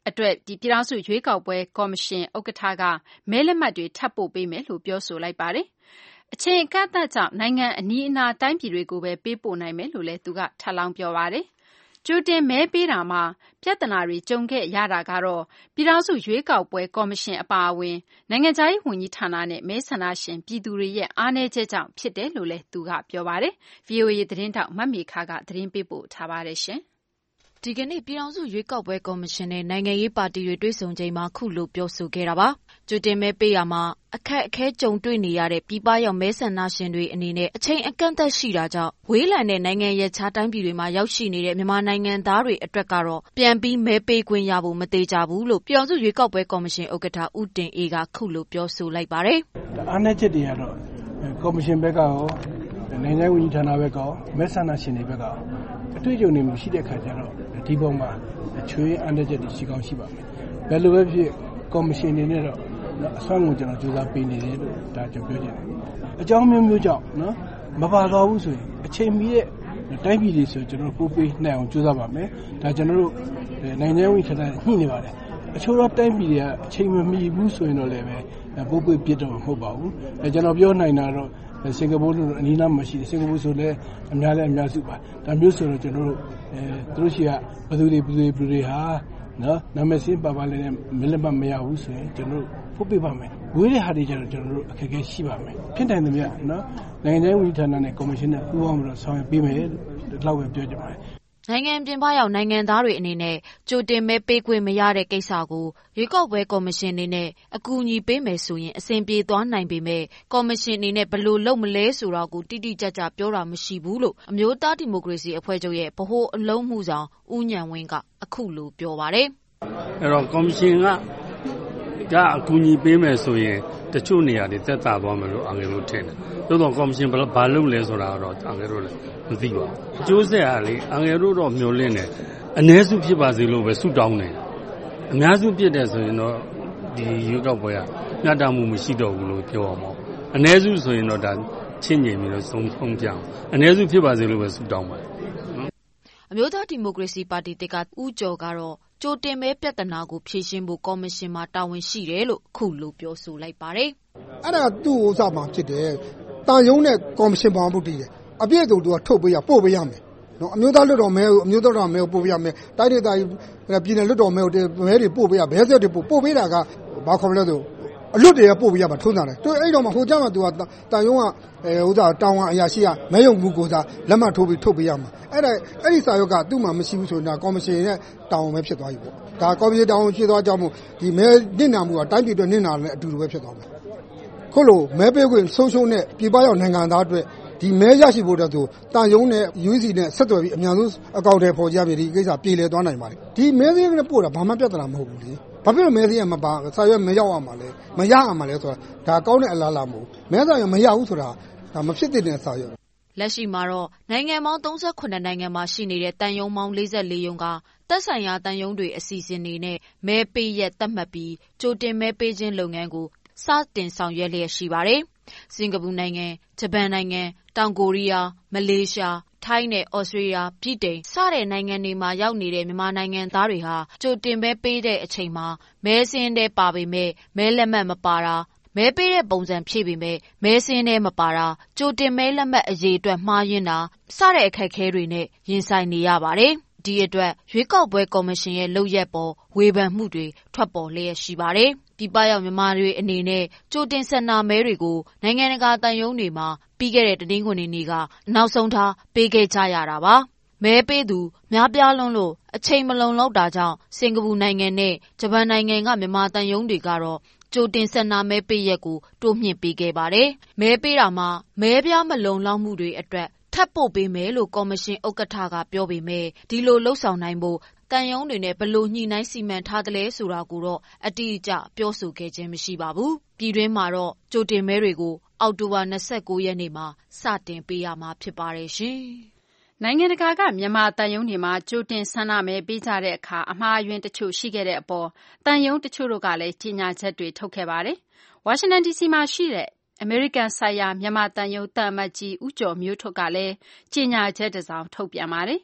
အတွက်ပြည်ထောင်စုရွေးကောက်ပွဲကော်မရှင်ဥက္ကဋ္ဌကမဲလက်မှတ်တွေထပ်ပို့ပေးမယ်လို့ပြောဆိုလိုက်ပါတယ်။အချိန်အကန့်အသတ်ကြောင့်နိုင်ငံအနီးအနားတိုင်းပြည်တွေကိုပဲပေးပို့နိုင်မယ်လို့လည်းသူကထပ်လောင်းပြောပါတယ်။ကြိုတင်မဲပေးတာမှာပြဿနာတွေကြုံခဲ့ရတာကတော့ပြည်ထောင်စုရွေးကောက်ပွဲကော်မရှင်အပါအဝင်နိုင်ငံခြားရေးဝန်ကြီးဌာနနဲ့မဲဆန္ဒရှင်ပြည်သူတွေရဲ့အားနည်းချက်ကြောင့်ဖြစ်တယ်လို့လည်းသူကပြောပါတယ်။ VOA သတင်းထောက်မမေခကသတင်းပေးပို့ထားပါတယ်ရှင်။ဒီကနေ့ပြည်ထောင်စုရွေးကောက်ပွဲကော်မရှင်နဲ့နိုင်ငံရေးပါတီတွေတွေ့ဆုံချိန်မှာခုလိုပြောဆိုခဲ့တာပါ။ကြိုတင်မဲပေးရမှာအခက်အခဲကြုံတွေ့နေရတဲ့ပြည်ပရောက်မဲဆန္ဒရှင်တွေအနေနဲ့အချိန်အကန့်အသတ်ရှိတာကြောင့်ဝေးလံတဲ့နိုင်ငံရဲ့ခြားတိုင်းပြည်တွေမှာရောက်ရှိနေတဲ့မြန်မာနိုင်ငံသားတွေအတွက်ကတော့ပြန်ပြီးမဲပေးခွင့်ရဖို့မသေးကြဘူးလို့ပြည်ထောင်စုရွေးကောက်ပွဲကော်မရှင်ဥက္ကဋ္ဌဦးတင်အေးကခုလိုပြောဆိုလိုက်ပါတယ်။အားနည်းချက်တွေကတော့ကော်မရှင်ဘက်ကရောနိုင်ငံဝန်ကြီးဌာနဘက်ကရောမဲဆန္ဒရှင်တွေဘက်ကရောအတွေ့အကြုံတွေမရှိတဲ့ခါကျတော့ဒီပုံမှာအချွေးအားနည်းချက်တွေရှိကောင်းရှိပါမယ်။ဘယ်လိုပဲဖြစ်ကော်မရှင်အနေနဲ့တော့အစွမ်းကုန်ကျွန်တော်ကြိုးစားပေးနေတယ်လို့ဒါကျွန်တော်ပြောချင်တယ်။အကြောင်းမျိုးမျိုးကြောင့်နော်မပါတော့ဘူးဆိုရင်အချိန်မီတဲ့တိုင်းပြည်တွေဆိုကျွန်တော်ပို့ပေးနိုင်အောင်ကြိုးစားပါမယ်။ဒါကျွန်တော်တို့နိုင်ငံဝန်ကြီးဌာနညှိနေပါတယ်။အချို့တော့တိုင်းပြည်တွေကအချိန်မမီဘူးဆိုရင်တော့လည်းပဲပို့ပေးပြတော့မဟုတ်ပါဘူး။ကျွန်တော်ပြောနိုင်တာတော့စင်ကာပူလိုအနီးနားမှာရှိတယ်စင်ကာပူဆိုလည်းအများစုပါဒါမျိုးဆိုတော့ကျွန်တော်တို့သူတို့ရှိကဘယ်သူတွေဟာနော်နာမည်စင်းပါလည်းမလက်မရဘူးဆိုရင်ကျွန်တော်တို့ဖုတ်ပြပါမယ်ဝေးတဲ့ဟာတွေကျတော့ကျွန်တော်တို့အခက်အခဲရှိပါမယ်ဖြစ်နိုင်သမျှနော်နိုင်ငံရေးဝန်ကြီးဌာနနဲ့ကော်မရှင်နဲ့ပူးပေါင်းပြီးတော့ဆောင်ရွက်ပေးမယ်လို့ပဲပြောကြပါမယ်နိုင်ငံပြင်ပရောက်နိုင်ငံသားတွေအနေနဲ့ကြိုတင်မဲပေးခွင့်မရတဲ့ကိစ္စကိုရွေးကောက်ပွဲကော်မရှင်အနေနဲ့အကူအညီပေးမယ်ဆိုရင်အဆင်ပြေသွားနိုင်ပေမဲ့ကော်မရှင်အနေနဲ့ဘယ်လိုလုပ်မလဲဆိုတာကိုတိတိကျကျပြောတာမရှိဘူးလို့အမျိုးသားဒီမိုကရေစီအဖွဲ့ချုပ်ရဲ့ဗဟိုအလုံးမှုဆောင်ဦးဉာဏ်ဝင်းကအခုလိုပြောပါတယ်။အဲ့တော့ကော်မရှင်ကအကူအညီပေးမယ်ဆိုရင်တချို့နေရာတွေသက်သာသွားမယ်လို့အငယ်လို့ထင်တယ်။သို့တော့ကော်မရှင်ဘာလုပ်လဲဆိုတာတော့အငယ်တို့လည်းမသိပါဘူး။အကျိုးဆက်အားလေအငယ်တို့တော့မျှော်လင့်တယ်။အ ਨੇ စုဖြစ်ပါစေလို့ပဲဆုတောင်းတယ်။အများစုဖြစ်တယ်ဆိုရင်တော့ဒီရွေးကောက်ပွဲကမျှတမှုမရှိတော့ဘူးလို့ပြောအောင်။အ ਨੇ စုဆိုရင်တော့ဒါချင်းငြိမ်ပြီးတော့ဆုံးပြအောင်။အ ਨੇ စုဖြစ်ပါစေလို့ပဲဆုတောင်းပါတယ်။အမျိုးသားဒီမိုကရေစီပါတီကဦးကျော်ကတော့ကြိုတင်မဲပြဿနာကိုဖြေရှင်းဖို့ကော်မရှင်မှာတာဝန်ရှိတယ်လို့ခုလိုပြောဆိုလိုက်ပါတယ်။အဲ့ဒါသူ့ဥစ္စာမှာဖြစ်တယ်။တာယုံနဲ့ကော်မရှင်ပေါ်မှုတည်တယ်။အပြည့်သူကထုတ်ပေးရပို့ပေးရမယ်။နော်အမျိုးသားလွှတ်တော်မဲကိုအမျိုးသားလွှတ်တော်မဲကိုပို့ပေးရမယ်။တိုင်းဒေသကြီးပြည်နယ်လွှတ်တော်မဲကိုမဲတွေပို့ပေးရဘဲဆက်တွေပို့ပေးတာကဘာခေါ်မလဲဆိုအလွတ်တွေကပို့ပေးရမှာထုံးတာလေသူအဲ့တော့မှဟိုကြမှာသူကတာယုံကဥစ္စာတောင်းအရာရှိကမဲယုံမှုကိုစားလက်မှတ်ထိုးပြီးထုတ်ပေးရမှာအဲ့ဒီစာရွက်ကသူ့မှာမရှိဘူးဆိုရင်ဒါကော်မရှင်ရဲ့တောင်းပဲဖြစ်သွားပြီပေါ့ဒါကော်မရှင်တောင်းဖြစ်သွားကြောင်းမို့ဒီမဲနစ်နာမှုကတိုင်းပြည်အတွက်နစ်နာတဲ့အတူတူပဲဖြစ်သွားမယ်ခုလိုမဲပေးခွင့်ဆုံးရှုံးတဲ့ပြည်ပရောက်နိုင်ငံသားအတွက်ဒီမဲရရှိဖို့တဲ့ဆိုတာယုံနဲ့ UEC နဲ့ဆက်သွယ်ပြီးအများဆုံးအကောင့်တွေပေါ်ကြပြီဒီကိစ္စပြေလည်သွားနိုင်ပါတယ်ဒီမဲစင်းနဲ့ပို့တာဘာမှပြဿနာမဟုတ်ဘူးလေဘာဖြစ်လို့မဲစင်းကမပါစာရွက်မရောက်အောင်မလဲမရအောင်မလဲဆိုတာဒါကောင်းတဲ့အလားလာမဟုတ်မဲစာရွက်မရဘူးဆိုတာဒါမဖြစ်တဲ့စာရွက်လက်ရှိမှာတော့နိုင်ငံပေါင်း38နိုင်ငံမှာရှိနေတဲ့တန်ယုံပေါင်း44ယုံကသက်ဆိုင်ရာတန်ယုံတွေအစီအစဉ်တွေနဲ့မဲပေးရက်သတ်မှတ်ပြီးကြိုတင်မဲပေးခြင်းလုပ်ငန်းကိုစတင်ဆောင်ရွက်လျက်ရှိပါတယ်။စင်ကာပူနိုင်ငံ၊ဂျပန်နိုင်ငံ၊တောင်ကိုရီးယား၊မလေးရှား၊ထိုင်းနဲ့ဩစတြေးလျ၊ဗြိတိန်စတဲ့နိုင်ငံတွေမှာရောက်နေတဲ့မြန်မာနိုင်ငံသားတွေဟာကြိုတင်မဲပေးတဲ့အချိန်မှာမဲစင်းထဲပါပေမဲ့မဲလက်မှတ်မပါတာမဲပေးတဲ့ပုံစံဖြည့်ပေမဲ့မဲစင်းထဲမပါတာကြိုတင်မဲလက်မှတ်အရေးအတွက်မှားယွင်းတာစတဲ့အခက်အခဲတွေနဲ့ရင်ဆိုင်နေရပါတယ်။ဒီအတွက်ရွေးကောက်ပွဲကော်မရှင်ရဲ့လုပ်ရက်ပေါ်ဝေဖန်မှုတွေထွက်ပေါ်လျက်ရှိပါတယ်။ပြည်ပရောက်မြန်မာတွေအနေနဲ့ကြိုတင်ဆန္ဒမဲတွေကိုနိုင်ငံတကာတန်ယုံတွေမှာပြီးခဲ့တဲ့တနင်္ဂနွေနေ့ကနောက်ဆုံးထားပေးခဲ့ကြရတာပါ။မဲပေးသူများပြားလွန်းလို့အချိန်မလုံလောက်တာကြောင့်စင်ကာပူနိုင်ငံနဲ့ဂျပန်နိုင်ငံကမြန်မာတန်ယုံတွေကတော့ကြိုတင်ဆန္ဒမဲပေးရက်ကိုတိုးမြှင့်ပေးခဲ့ပါတယ်။မဲပေးတာမှာမဲပြားမလုံလောက်မှုတွေအတွက်ထပ်ပို့ပေးမယ်လို့ကော်မရှင်ဥက္ကဋ္ဌကပြောပေမဲ့ဒီလိုလှုပ်ဆောင်နိုင်ဖို့တန်ယုံတွေနဲ့ဘလို့ညှိနှိုင်းစီမံထားတယ်လဲဆိုတာကိုတော့အတိအကျပြောဆိုခဲ့ခြင်းမရှိပါဘူး။ပြည်တွင်းမှာတော့ကြိုတင်မဲတွေကိုအောက်တိုဘာ29ရက်နေ့မှာစတင်ပေးရမှာဖြစ်ပါတယ်ရှင်။နိုင်ငံတကာကမြန်မာတန်ယုံတွေမှာကြိုတင်ဆန္ဒမဲပေးကြတဲ့အခါအမှားအယွင်းတချို့ရှိခဲ့တဲ့အပေါ်တန်ယုံတချို့တို့ကလည်းကြေညာချက်တွေထုတ်ခဲ့ပါတယ်။ဝါရှင်တန် DC မှာရှိတဲ့အမေရိကန်ဆိုင်ရာမြန်မာတန်ယုံသံအမတ်ကြီးဦးကျော်မျိုးထွတ်ကလည်းကြေညာချက်တစ်စောင်ထုတ်ပြန်ပါတယ်။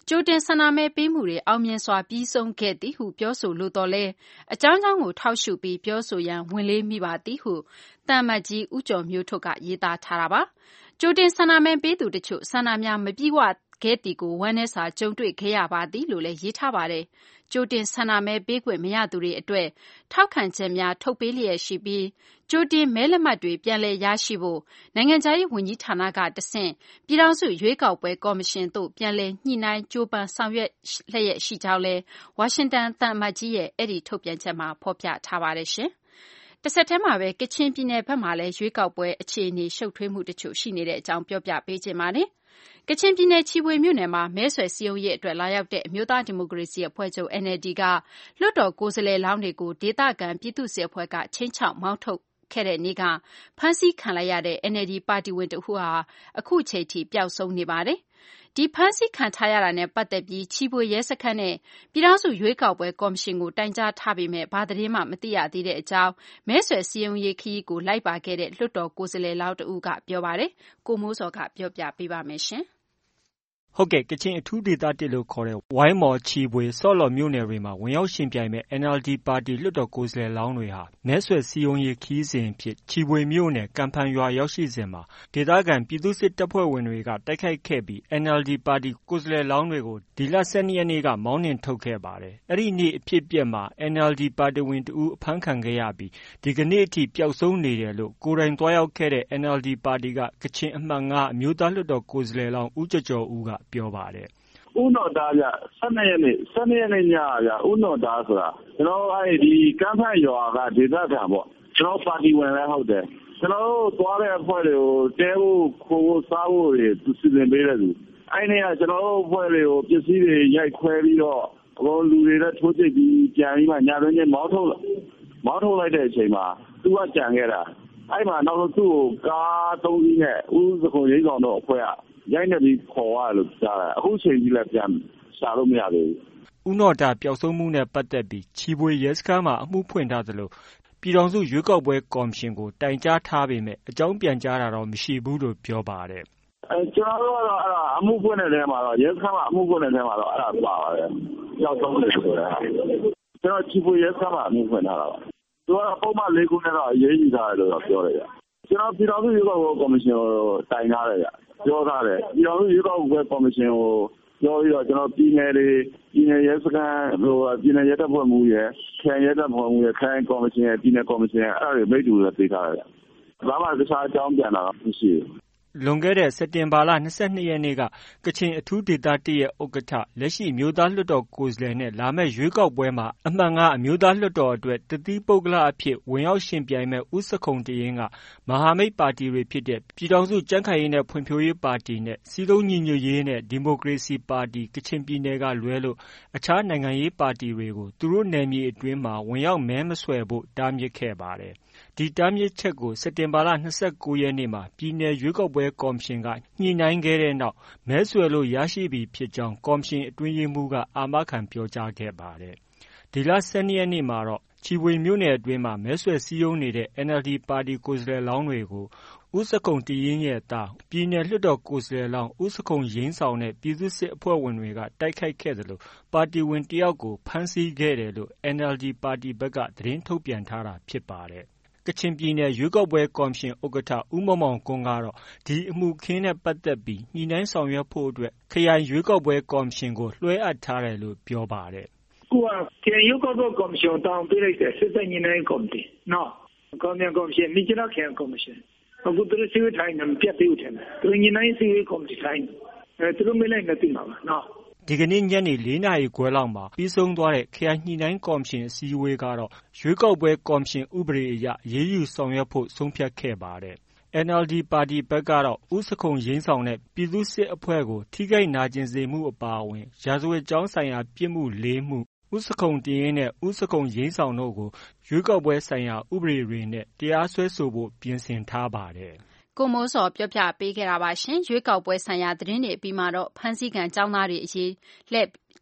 ကြိုတင်ဆန္ဒမဲပေးမှုတွေအောင်မြင်စွာပြီးဆုံးခဲ့သည်ဟုပြောဆိုလိုတော့လဲအကြောင်းကြောင်းကိုထောက်ရှုပြီးပြောဆိုရန်ဝန်လေးမိပါသည်ဟုတမ္မတ်ကြီးဦးကျော်မျိုးထွဋ်ကရေးသားထားတာပါကြိုတင်ဆန္ဒမဲပေးသူတချို့ဆန္ဒများမပြည့်ဝခဲ့သည်ကိုဝမ်းနည်းစွာကြုံတွေ့ခဲ့ရပါသည်လို့လည်းရေးထားပါတယ်ကြိုတင်ဆန္ဒမဲပေးခွင့်မရသူတွေအတွက်ထောက်ခံချက်များထုတ်ပေးလျက်ရှိပြီးကြိုတင်မဲလက်မှတ်တွေပြန်လည်ရရှိဖို့နိုင်ငံခြားရေးဝန်ကြီးဌာနကတဆင့်ပြည်ထောင်စုရွေးကောက်ပွဲကော်မရှင်သို့ပြန်လည်ညှိနှိုင်းကြိုးပမ်းဆောင်ရွက်လျက်ရှိကြောင်းလည်းဝါရှင်တန်သံအမတ်ကြီးရဲ့အဲ့ဒီထုတ်ပြန်ချက်မှာဖော်ပြထားပါတယ်ရှင်တဆက်တည်းမှာပဲကချင်ပြည်နယ်ဘက်မှာလည်းရွေးကောက်ပွဲအခြေအနေရှုပ်ထွေးမှုတချို့ရှိနေတဲ့အကြောင်းပြောပြပေးခြင်းပါတယ်ကချင်ပြည်နယ်ချီဖွေမြို့နယ်မှာမဲဆွယ်စည်းရုံးရေးအတွက်လာရောက်တဲ့အမျိုးသားဒီမိုကရေစီအဖွဲ့ချုပ် NLD ကလွှတ်တော်ကိုယ်စားလှယ်လောင်းတွေကိုဒေသခံပြည်သူ့စစ်အဖွဲ့ကချင်းချောက်မောင်းထုတ်ခဲ့တဲ့နေ့ကဖမ်းဆီးခံလိုက်ရတဲ့ NLD ပါတီဝင်တဦးဟာအခုချိန်ထိပျောက်ဆုံးနေပါတယ်ဒီဖမ်းဆီးခံထားရတာနဲ့ပတ်သက်ပြီးချီဖွေရဲစခန်းနဲ့ပြည်ထောင်စုရွေးကောက်ပွဲကော်မရှင်ကိုတိုင်ကြားထားပေမဲ့ဘာသတင်းမှမသိရသေးတဲ့အကြောင်းမဲဆွယ်စည်းရုံးရေးခရီးကိုလိုက်ပါခဲ့တဲ့လွှတ်တော်ကိုယ်စားလှယ်လောင်းတဦးကပြောပါတယ်ကိုမိုးစောကပြောပြပေးပါမယ်ရှင်ဟုတ်ကဲ့ကချင်အထူးဒေသ1လို့ခေါ်တဲ့ဝိုင်းမော်ချီပွေဆော့လော်မြို့နယ်တွေမှာဝင်ရောက်ရှင်ပြိုင်မဲ့ NLD ပါတီလွှတ်တော်ကိုယ်စားလှယ်လောင်းတွေဟာမဲဆွယ်စည်းရုံးရေးခီးစဉ်ဖြစ်ချီပွေမြို့နယ်ကံဖန်ရွာရောက်ရှိစဉ်မှာဒေသခံပြည်သူ့စစ်တပ်ဖွဲ့ဝင်တွေကတိုက်ခိုက်ခဲ့ပြီး NLD ပါတီကိုယ်စားလှယ်လောင်းတွေကိုဒီလ12ရက်နေ့ကမောင်းနှင်ထုတ်ခဲ့ပါတယ်။အဲ့ဒီနေ့အဖြစ်ပြက်မှာ NLD ပါတီဝင်တဦးအဖမ်းခံခဲ့ရပြီးဒီကနေ့အထိပျောက်ဆုံးနေတယ်လို့ကိုယ်တိုင်သွားရောက်ခဲ့တဲ့ NLD ပါတီကကချင်အမှတ်9အမျိုးသားလွှတ်တော်ကိုယ်စားလှယ်လောင်းဦးကျော်ကျော်ဦးကပြောပါတယ်ဦးနော်သားဗျ12ရက်နေ့ညဗျဦးနော်သားဆိုတာကျွန်တော်အဲ့ဒီကမ်းဖတ်ရွာကဒေသခံပေါ့ကျွန်တော်ပါတီဝင်လည်းဟုတ်တယ်ကျွန်တော်တို့သွားတဲ့အဖွဲ့တွေကိုတဲဖို့ခိုးဖို့စားဖို့တွေသူစီစဉ်ပေးတယ်သူအဲ့နေ့ကကျွန်တော်တို့အဖွဲ့တွေကိုပစ္စည်းတွေရိုက်ခွဲပြီးတော့လူတွေလည်းထိုးကျိတ်ပြီးပြန်ပြီးမှညတွင်းချင်းမောင်းထုတ်လိုက်တဲ့အချိန်မှာသူကကြံခဲ့တာအဲ့မှာနောက်သူ့ကိုကား3စီးနဲ့ဦးစခုံရိပ်ဆောင်တော့အဖွဲ့ကရိုက်နေပြီးခေါ်ရလို့ကြားတယ်အခုချိန်ကြီးလည်းပြန်ရှာလို့မရသေးဘူးဦးနော်တာပျောက်ဆုံးမှုနဲ့ပတ်သက်ပြီးချီပွေရဲစခန်းမှာအမှုဖွင့်ထားသလိုပြည်ထောင်စုရွေးကောက်ပွဲကော်မရှင်ကိုတိုင်ကြားထားပေမဲ့အကြောင်းပြန်ကြားတာတော့မရှိဘူးလို့ပြောပါတယ်ကျွန်တော်တို့ကတော့အဲ့ဒါအမှုဖွင့်တဲ့နေရာမှာတော့ရဲစခန်းမှာအမှုဖွင့်တဲ့နေရာမှာတော့အဲ့ဒါပါပါတယ်ပျောက်ဆုံးတယ်ဆိုတာကျွန်တော်ချီပွေရဲစခန်းမှာအမှုဖွင့်ထားတာပါသူကတော့ပုံမှန်၄ခုနဲ့တော့အရေးကြီးထားတယ်လို့ပြောတယ်ဗျကျွန်တော်ပြည်ထောင်စုရွေးကောက်ပွဲကော်မရှင်ကိုတိုင်ထားတယ်ဗျပြောထားတယ်ပြည်ထောင်စုရွေးကောက်ပွဲကော်မရှင်ကိုပြောပြီးတော့ကျွန်တော်ပြည်နယ်ရဲစခန်းပြည်နယ်ရဲတပ်ဖွဲ့မှူးရဲ့ခရိုင်ရဲတပ်ဖွဲ့မှူးရဲ့ခရိုင်ကော်မရှင်ရဲ့ပြည်နယ်ကော်မရှင်ရဲ့အဲ့ဒါတွေမိတ္တူတွေပေးထားတယ်ဘာမှတခြားအကြောင်းပြန်တာမရှိဘူးလွန်ခဲ့တဲ့စက်တင်ဘာလ22ရက်နေ့ကကချင်အထူးဒေသ1ရဲ့ဥက္ကဋ္ဌလက်ရှိမျိုးသားလွှတ်တော်ကိုယ်စားလှယ်နဲ့လာမယ့်ရွေးကောက်ပွဲမှာအမှတ်9အမျိုးသားလွှတ်တော်အတွက်တသီးပုဂ္ဂလအဖြစ်ဝင်ရောက်ရှင်ပြိုင်မဲ့ဦးစခုံတရင်ကမဟာမိတ်ပါတီတွေဖြစ်တဲ့ပြည်ထောင်စုကြံ့ခိုင်ရေးနဲ့ဖွံ့ဖြိုးရေးပါတီနဲ့စည်းလုံးညီညွတ်ရေးနဲ့ဒီမိုကရေစီပါတီကချင်ပြည်နယ်ကလွဲလို့အခြားနိုင်ငံရေးပါတီတွေကိုသူတို့နယ်မြေအတွင်းမှာဝင်ရောက်မဲမဆွယ်ဖို့တားမြစ်ခဲ့ပါတယ်ဒီတားမြစ်ချက်ကိုစက်တင်ဘာလ29ရက်နေ့မှာပြည်နယ်ရွေးကောက်ပွဲကော်မရှင်ကညှိနှိုင်းခဲ့တဲ့နောက်မဲဆွယ်လို့ရရှိပြီဖြစ်ကြောင်းကော်မရှင်အတွင်းရေးမှူးကအာမခံပြောကြားခဲ့ပါတယ်။ဒီလ12ရက်နေ့မှာတော့ချီပွေမြို့နယ်အတွင်းမှာမဲဆွယ်စည်းရုံးနေတဲ့ NLD ပါတီကိုယ်စားလှယ်လောင်းတွေကိုဦးစခုံတရင်ရဲ့သားပြည်နယ်လွှတ်တော်ကိုယ်စားလှယ်လောင်းဦးစခုံရင်းဆောင်တဲ့ပြည်သူ့စစ်အဖွဲ့ဝင်တွေကတိုက်ခိုက်ခဲ့သလိုပါတီဝင်တယောက်ကိုဖမ်းဆီးခဲ့တယ်လို့ NLD ပါတီဘက်ကသတင်းထုတ်ပြန်ထားတာဖြစ်ပါတယ်ကချင်ပြည်နယ်ရွေးကောက်ပွဲကော်မရှင်ဥက္ကဋ္ဌဦးမောင်မောင်ကွန်းကတော့ဒီအမှုခင်းနဲ့ပတ်သက်ပြီးညှိနှိုင်းဆောင်ရွက်ဖို့အတွက်ခရိုင်ရွေးကောက်ပွဲကော်မရှင်ကိုလွှဲအပ်ထားတယ်လို့ပြောပါတယ်။ကိုကခရိုင်ရွေးကောက်ပွဲကော်မရှင်တောင်းပေးလိုက်တယ်စစ်တပ်ညှိနှိုင်းကော်မတီနော်ကော်မရှင်မိကျနာခရိုင်ကော်မရှင်အခုသူတို့စီဝထိုင်းနေပြတ်သေးတယ်သူညှိနှိုင်းစီဝကော်မတီထိုင်းသူတို့မလိုက်နေပြီမှာနော်ဒီကနေ့ညနေ4နာရီခွဲလောက်မှာပြီးဆုံးသွားတဲ့ခရိုင်ညှိနှိုင်းကော်မရှင်အစည်းအဝေးကတော့ရွေးကောက်ပွဲကော်မရှင်ဥပဒေအရရေးယူဆောင်ရွက်ဖို့ဆုံးဖြတ်ခဲ့ပါတယ်။ NLD ပါတီဘက်ကတော့ဦးစခုံရင်းဆောင်တဲ့ပြည်သူ့စစ်အဖွဲ့ကိုထိခိုက်နာကျင်စေမှုအပါအဝင်ရာဇဝတ်ကြောင်းဆိုင်ရာပြစ်မှု4မှုဦးစခုံတရင်နဲ့ဦးစခုံရင်းဆောင်တို့ကိုရွေးကောက်ပွဲဆိုင်ရာဥပဒေတွေနဲ့တရားစွဲဆိုဖို့ပြင်ဆင်ထားပါတယ်။ကိုမိုးစောပြောပြပေးခဲ့တာပါရှင်ရွေးကောက်ပွဲဆိုင်ရာသတင်းတွေအပြီးမှာတော့ဖမ်းဆီးခံចောင်းသားတွေအရေးလှည့်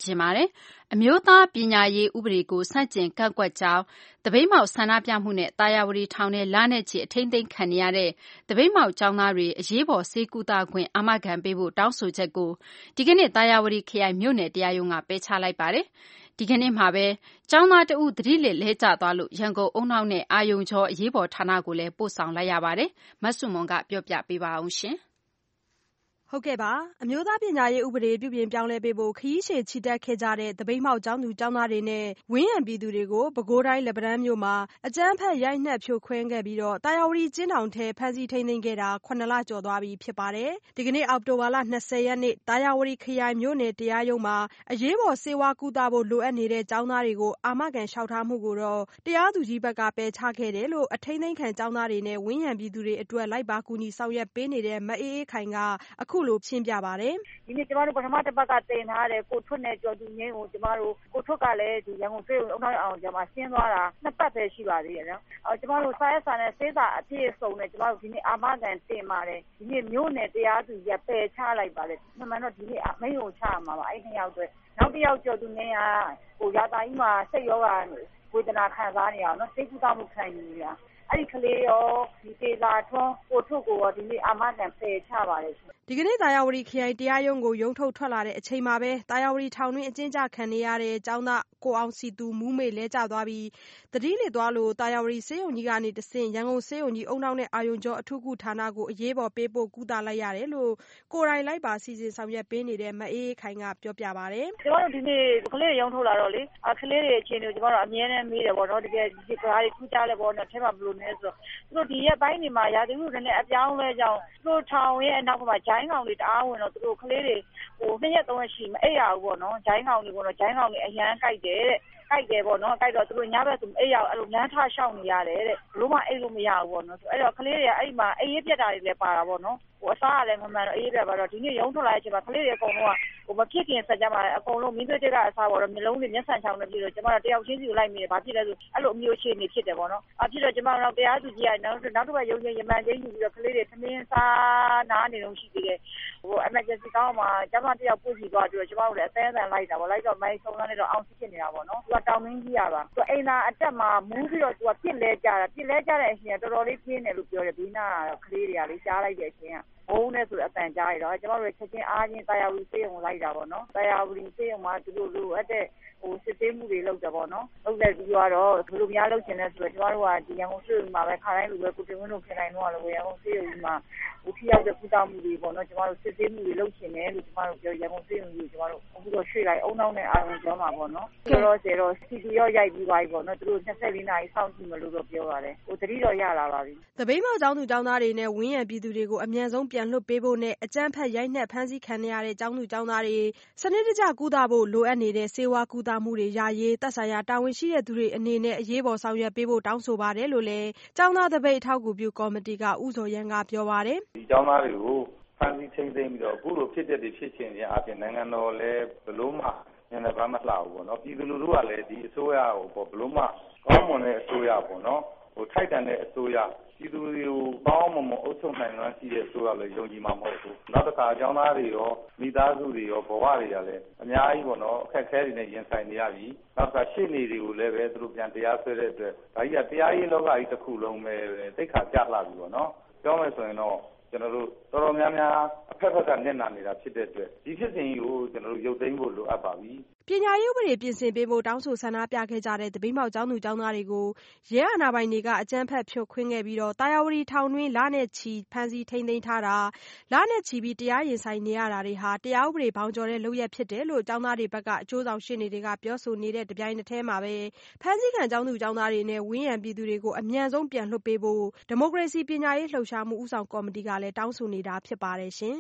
ချင်ပါတယ်။အမျိုးသားပညာရေးဥပဒေကိုဆန့်ကျင်ကန့်ကွက်ကြောင်းသပိတ်မှောက်ဆန္ဒပြမှုနဲ့သာယာဝတီထောင်ထဲလနဲ့ချီအထိန်းသိမ်းခံနေရတဲ့သပိတ်မှောက်ကျောင်းသားတွေအရေးပေါ်ဆေးကုသခွင့်အာမခံပေးဖို့တောင်းဆိုချက်ကိုဒီကနေ့သာယာဝတီခရိုင်မြို့နယ်တရားရုံးကပယ်ချလိုက်ပါတယ်။ဒီကနေ့မှာပဲကျောင်းသားတဦးသတိလစ်လဲကျသွားလို့ရန်ကုန်အုံနောက်နဲ့အာယုံကျော်အရေးပေါ်ဌာနကိုလည်းပို့ဆောင်လိုက်ရပါတယ်။မဆုမွန်ကပြောပြပေးပါအောင်ရှင်။ဟုတ်ကဲ့ပါအမျိုးသားပညာရေးဥပဒေပြုပြင်ပြောင်းလဲပေးဖို့ခရီးရှည်ချီတက်ခဲ့ကြတဲ့သပိတ်မှောက်ကျောင်းသူကျောင်းသားတွေနဲ့ဝန်းရံပြည်သူတွေကိုပဲခူးတိုင်းလက်ပံတန်းမြို့မှာအကြမ်းဖက်ရိုက်နှက်ဖြိုခွင်းခဲ့ပြီးတော့တာယာဝတီကျင်းတောင်ထဲဖမ်းဆီးထိန်းသိမ်းခဲ့တာ9လကျော်သွားပြီဖြစ်ပါတယ်ဒီကနေ့အောက်တိုဘာလ20ရက်နေ့တာယာဝတီခရိုင်မြို့နယ်တရားရုံးမှာအရေးပေါ်စေဝါကုသဖို့လိုအပ်နေတဲ့ကျောင်းသားတွေကိုအာမခံလျှောက်ထားမှုကိုတော့တရားသူကြီးဘက်ကပယ်ချခဲ့တယ်လို့အထိန်းသိမ်းခံကျောင်းသားတွေနဲ့ဝန်းရံပြည်သူတွေအတွက်လိုက်ပါကူညီဆောင်ရွက်ပေးနေတဲ့မအေးအေးခိုင်ကအခုလိုရှင်းပြပါတယ်ဒီနေ့ကျမတို့ပထမတစ်ပတ်ကတင်ထားတယ်ကိုထွတ်နဲ့ကျော်သူငင်းကိုကျမတို့ကိုထွတ်ကလည်းဒီရန်ကုန်စေအုံနောက်အောင်ကျမရှင်းသွားတာ2ပတ်ပဲရှိပါသေးတယ်နော်ကျမတို့စာရေးစာနဲ့စေးစာအပြည့်စုံနဲ့ကျမတို့ဒီနေ့အာမခံတင်ပါတယ်ဒီနေ့မြို့နယ်တရားသူကြီးပယ်ချလိုက်ပါတယ်မှန်မှန်တော့ဒီနေ့အမိန့်ကိုချရမှာပါအဲ့2ယောက်အတွက်နောက်တစ်ယောက်ကျော်သူငင်းကဟိုရာသာကြီးမှာစိတ်ရောဂါဝေဒနာခံစားနေအောင်နော်စိတ်ကူးမှုခံနေရအဲ့ဒီကလေးရောဒီတေသာထွန်းကိုထုတ်ကိုဒီနေ့အာမခံပယ်ချပါတယ်ဒီကနေ့သာယာဝတီခရိုင်တရားရုံးကိုရုံးထုတ်ထွက်လာတဲ့အချိန်မှာပဲသာယာဝတီထောင်တွင်းအကျဉ်းချခံနေရတဲ့ကျောင်းသားကိုအောင်စီသူမူးမေလဲကျသွားပြီးသတိလစ်သွားလို့သာယာဝတီဆေးရုံကြီးကနေတဆင့်ရန်ကုန်ဆေးရုံကြီးအုံနောက်နဲ့အာယုံကျော်အထူးကုဌာနကိုအရေးပေါ်ပေးပို့ကုသလိုက်ရတယ်လို့ကိုယ်တိုင်လိုက်ပါစီစဉ်ဆောင်ရွက်ပေးနေတဲ့မအေးခိုင်ကပြောပြပါတယ်ကျမတို့ဒီနေ့ကလေးရုံးထုတ်လာတော့လေကလေးတွေအခြေအနေကိုကျမတို့အမြဲတမ်းမေးတယ်ပေါ့နော်တကယ်ဒီကားတွေထူးခြားလဲပေါ့နော်ထဲမှာဘယ်လိုလဲဆိုတော့သူတို့ဒီရက်ပိုင်းတွေမှာရာသီဥတုနဲ့အပြောင်းလဲကြောင်းသူတို့ထောင်ရဲ့အနောက်မှာဂျိုင်းကောင်တွေတအားဝင်တော့သူတို့ကလေးတွေဟို2ရက်3ရက်ရှိမအိပ်ရဘူးပေါ့နော်ဂျိုင်းကောင်တွေပေါ့နော်ဂျိုင်းကောင်တွေအရန်ကြိုက်တယ်တဲ့ကြိုက်တယ်ပေါ့နော်ကြိုက်တော့သူတို့ညဘက်သူအိပ်ရအဲ့လိုလမ်းထားရှောက်နေရတယ်တဲ့ဘလို့မှအိပ်လို့မရဘူးပေါ့နော်အဲ့တော့ကလေးတွေကအဲ့မှာအေးရေးပြက်တာတွေလည်းပါတာပေါ့နော်ဟိုအစားကလည်းမမှန်တော့အေးပြက်ပါတော့ဒီနေ့ရုံးထွက်လာတဲ့အချိန်မှာကလေးတွေအကုန်လုံးကဟိုမဖြစ်ခင်ဆက်ကြမှာအကုန်လုံးမင်းတို့တက်ကအစားပေါ့တော့မျိုးလုံးတွေမျက်စံချောင်းနဲ့ပြီးတော့ကျမတို့တယောက်ချင်းစီကိုလိုက်မိတယ်ဘာဖြစ်လဲဆိုအဲ့လိုအမျိုးချင်းနေဖြစ်တယ်ပေါ့နော်အဖြစ်တော့ကျမတို့တရားသူကြီးကနောက်တစ်ပတ်ရုံးချင်းရမန်ချင်းယူပြီးတော့ကလေးတွေသမင်းစားနားနေလို့ရှိသေးတယ်ဟို emergency ကောင်းမှာကျမတယောက်ပို့ပြီးသွားပြီးတော့ကျမတို့လည်းအသေးအံလိုက်တာပေါ့လိုက်တော့မိုင်းဆုံးလာနေတော့အောင်ဖြစ်နေတာပေါ့နော်သူကတောင်းမင်းကြီးရပါသူအိမ်သာအတက်မှာမူးပြီးတော့သူကပြစ်လဲကြတာပြစ်လဲကြတဲ့အချိန်ကတော်တော်လေးပြင်းတယ်လို့ပြောတယ်ဘေးနာကလေးတွေကလေးကြားလိုက်တဲ့အချိန်ကဘုံနဲ့ဆိုအတန်ကြားရတော့ကျမတို့ချက်ချင်းအားချင်းတရားဝင်စေးုံလိုက်တာပေါ့နော်တရားဝင်စေးုံမှာသူတို့လိုအပ်တဲ့ဟိုစစ်သေးမှုတွေလုပ်တယ်ပေါ့နော်လုပ်တဲ့ပြီးတော့ဘယ်လိုများလုပ်ချင်လဲဆိုတော့ကျမတို့ကဒီရန်ကုန်စေးုံမှာပဲခါတိုင်းလိုပဲကိုတင်ဝင်းတို့ခင်တိုင်းတော့လည်းရန်ကုန်စေးုံမှာဟိုထိရောက်တဲ့ကုသမှုတွေပေါ့နော်ကျမတို့စစ်သေးမှုတွေလုပ်ချင်တယ်လို့ကျမတို့ပြောရန်ကုန်စေးုံကြီးကျမတို့အခုတော့ရွှေ့လိုက်အုံနောက်နဲ့အာရုံကျော်မှာပေါ့နော်ဆိုတော့စီတီရောရိုက်ပြီးသွားပြီပေါ့နော်သူတို့24နာရီစောင့်ကြည့်မလို့တော့ပြောပါတယ်ဟိုတတိတော့ရလာပါပြီသပိတ်မှောက်ကျောင်းသူကျောင်းသားတွေနဲ့ဝန်းရံပြည်သူတွေကိုအမြန်ဆုံးပြန်လွှတ်ပေးဖို့နဲ့အကြမ်းဖက်ရိုက်နှက်ဖမ်းဆီးခံရတဲ့ကျောင်းသူကျောင်းသားတွေစနစ်တကျကုသဖို့လိုအပ်နေတဲ့စေဝါကုသမှုတွေရရေးသက်ဆိုင်ရာတာဝန်ရှိတဲ့သူတွေအနေနဲ့အရေးပေါ်ဆောင်ရွက်ပေးဖို့တောင်းဆိုပါတယ်လို့လည်းကျောင်းသားသပိတ်အထောက်အကူပြုကော်မတီကဦးစော်ရန်ကပြောပါတယ်ဒီကျောင်းသားတွေကိုဖမ်းဆီးချိန်သိမ်းပြီးတော့အခုလိုဖြစ်တဲ့ဖြစ်ခြင်းအပြင်နိုင်ငံတော်လည်းဘလို့မှညနေပိုင်းမလှဘူးပေါ့နော်ပြည်သူလူထုကလည်းဒီအစိုးရကိုပေါ့ဘလို့မှကောင်းမွန်တဲ့အစိုးရပေါ့နော်ဟိုထိုက်တန်တဲ့အစိုးရပြည်သူတွေကိုကောင်းမွန်အုပ်ချုပ်နိုင်မှရှိတဲ့အစိုးရလည်းယုံကြည်မှာမဟုတ်ဘူးနောက်တစ်ခါအကြောင်းသားတွေရောမိသားစုတွေရောဘဝတွေကလည်းအများကြီးပေါ့နော်အခက်အခဲတွေနဲ့ရင်ဆိုင်နေရပြီနောက်တစ်ခါရှေ့နေတွေကိုလည်းပဲသူတို့ပြန်တရားစွဲတဲ့အတွက်ဒါကြီးကတရားရေးလောကကြီးတစ်ခုလုံးပဲသိက္ခာကျလာပြီပေါ့နော်ပြောမယ်ဆိုရင်တော့ကျွန်တော်တို့တော်တော်များများအဖက်ဖက်ကမျက်နှာနေတာဖြစ်တဲ့အတွက်ဒီဖြစ်စဉ်ကြီးကိုကျွန်တော်တို့ရုပ်သိမ်းဖို့လိုအပ်ပါပြီပညာရေးဥပဒေပြင်ဆင်ပေးဖို့တောင်းဆိုဆန္ဒပြခဲ့ကြတဲ့သပိတ်မှောက်ကျောင်းသူကျောင်းသားတွေကိုရဲအာဏာပိုင်တွေကအကြမ်းဖက်ဖြိုခွင်းခဲ့ပြီးတော့တာယာဝတီထောင်တွင်းလနဲ့ချီဖမ်းဆီးထိန်းသိမ်းထားတာလနဲ့ချီပြီးတရားရင်ဆိုင်နေရတာတွေဟာတရားဥပဒေဘောင်ကျော်တဲ့လုပ်ရက်ဖြစ်တယ်လို့ကျောင်းသားတွေဘက်ကအကျိုးဆောင်ရှေ့နေတွေကပြောဆိုနေတဲ့တပြိုင်နက်တည်းမှာပဲဖမ်းဆီးခံကျောင်းသူကျောင်းသားတွေနဲ့ဝန်းရံပြည်သူတွေကိုအမြန်ဆုံးပြန်လွှတ်ပေးဖို့ဒီမိုကရေစီပညာရေးလှုပ်ရှားမှုဦးဆောင်ကော်မတီကလည်းတောင်းဆိုနေတာဖြစ်ပါတယ်ရှင်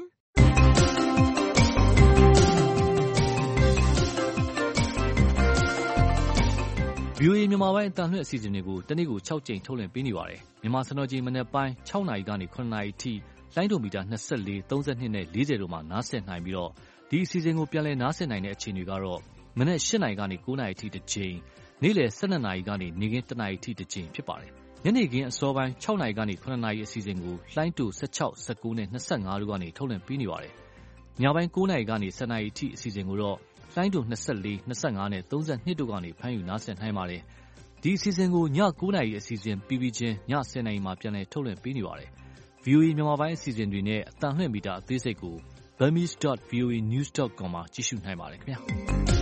VOA မြန်မာပိုင်းအတန်လွှင့်အစီအစဉ်တွေကိုတနေ့ကို6ကြိမ်ထုတ်လွှင့်ပေးနေပါတယ်။မြန်မာစံတော်ချိန်မနက်ပိုင်း6နာရီကနေ9နာရီထိလိုင်းဒိုမီတာ24 32နဲ့40တို့မှာနားဆင်နိုင်ပြီးတော့ဒီအစီအစဉ်ကိုပြန်လည်နားဆင်နိုင်တဲ့အချိန်တွေကတော့မနက်8နာရီကနေ9နာရီထိတစ်ကြိမ်နေ့လယ်12နာရီကနေနေ့ခင်း1နာရီထိတစ်ကြိမ်ဖြစ်ပါတယ်။ညနေခင်းအစောပိုင်း6နာရီကနေ9နာရီအစီအစဉ်ကိုလိုင်းဒို16 19နဲ့25တို့ကနေထုတ်လွှင့်ပေးနေပါတယ်။ညပိုင်း9နာရီကနေ10နာရီထိအစီအစဉ်ကိုတော့လိုင်းဒို24, 25နဲ့ 32တို့ကနေဖမ်းယူနားဆင်နိုင်ပါတယ်။ဒီအစီအစဉ်ကိုည9 နာရီအစီအစဉ်ပြီးချင်းည10 နာရီမှာပြန်လည်ထုတ်လွှင့်ပေးနေပါတယ်။ VOA မြန်မာပိုင်းအစီအစဉ်တွေနဲ့အသံလွှင့်မီတာအသေးစိတ်ကို burmese.voanews.com မှာကြည့်ရှုနိုင်ပါတယ်ခင်ဗျာ။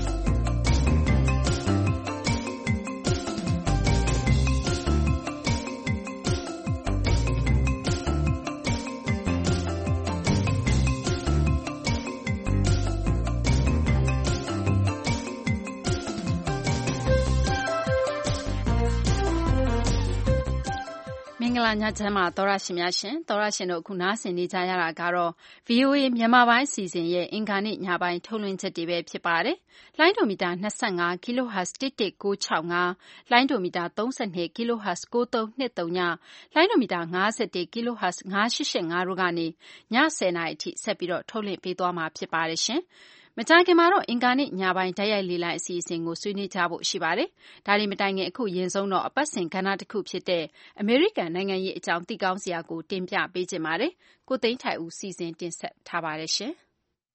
ညချမ်းမှာသောရရှင်များရှင်သောရရှင်တို့အခုနားဆင်နေကြရတာကတော့ VOA မြန်မာပိုင်းအစီအစဉ်ရဲ့အင်္ဂါနေ့ညပိုင်းထုတ်လွှင့်ချက်တွေပဲဖြစ်ပါတယ်။လိုင်းဒိုမီတာ25 kHz 11965, လိုင်းဒိုမီတာ32 kHz 9320, လိုင်းဒိုမီတာ51 kHz 9885တို့ကနေည10 နာရီအထိဆက်ပြီးတော့ထုတ်လွှင့်ပေးသွားမှာဖြစ်ပါတယ်ရှင်။မကြာခင်မှာတော့အင်္ဂါနေ့ညပိုင်းတိုက်ရိုက်လေလံအစီအစဉ်ကိုဆွေးနွေးကြဖို့ရှိပါတယ်။ဒါဒီမတိုင်ခင်အခုရင်ဆုံးတော့အပတ်စဉ်ကဏ္ဍတစ်ခုဖြစ်တဲ့အမေရိကန်နိုင်ငံရေးအကြောင်းသိကောင်းစရာကိုတင်ပြပေးခြင်းပါတယ်။ကိုသိန်းထိုက်ဦးစီစဉ်တင်ဆက်ထားပါတယ်ရှင်။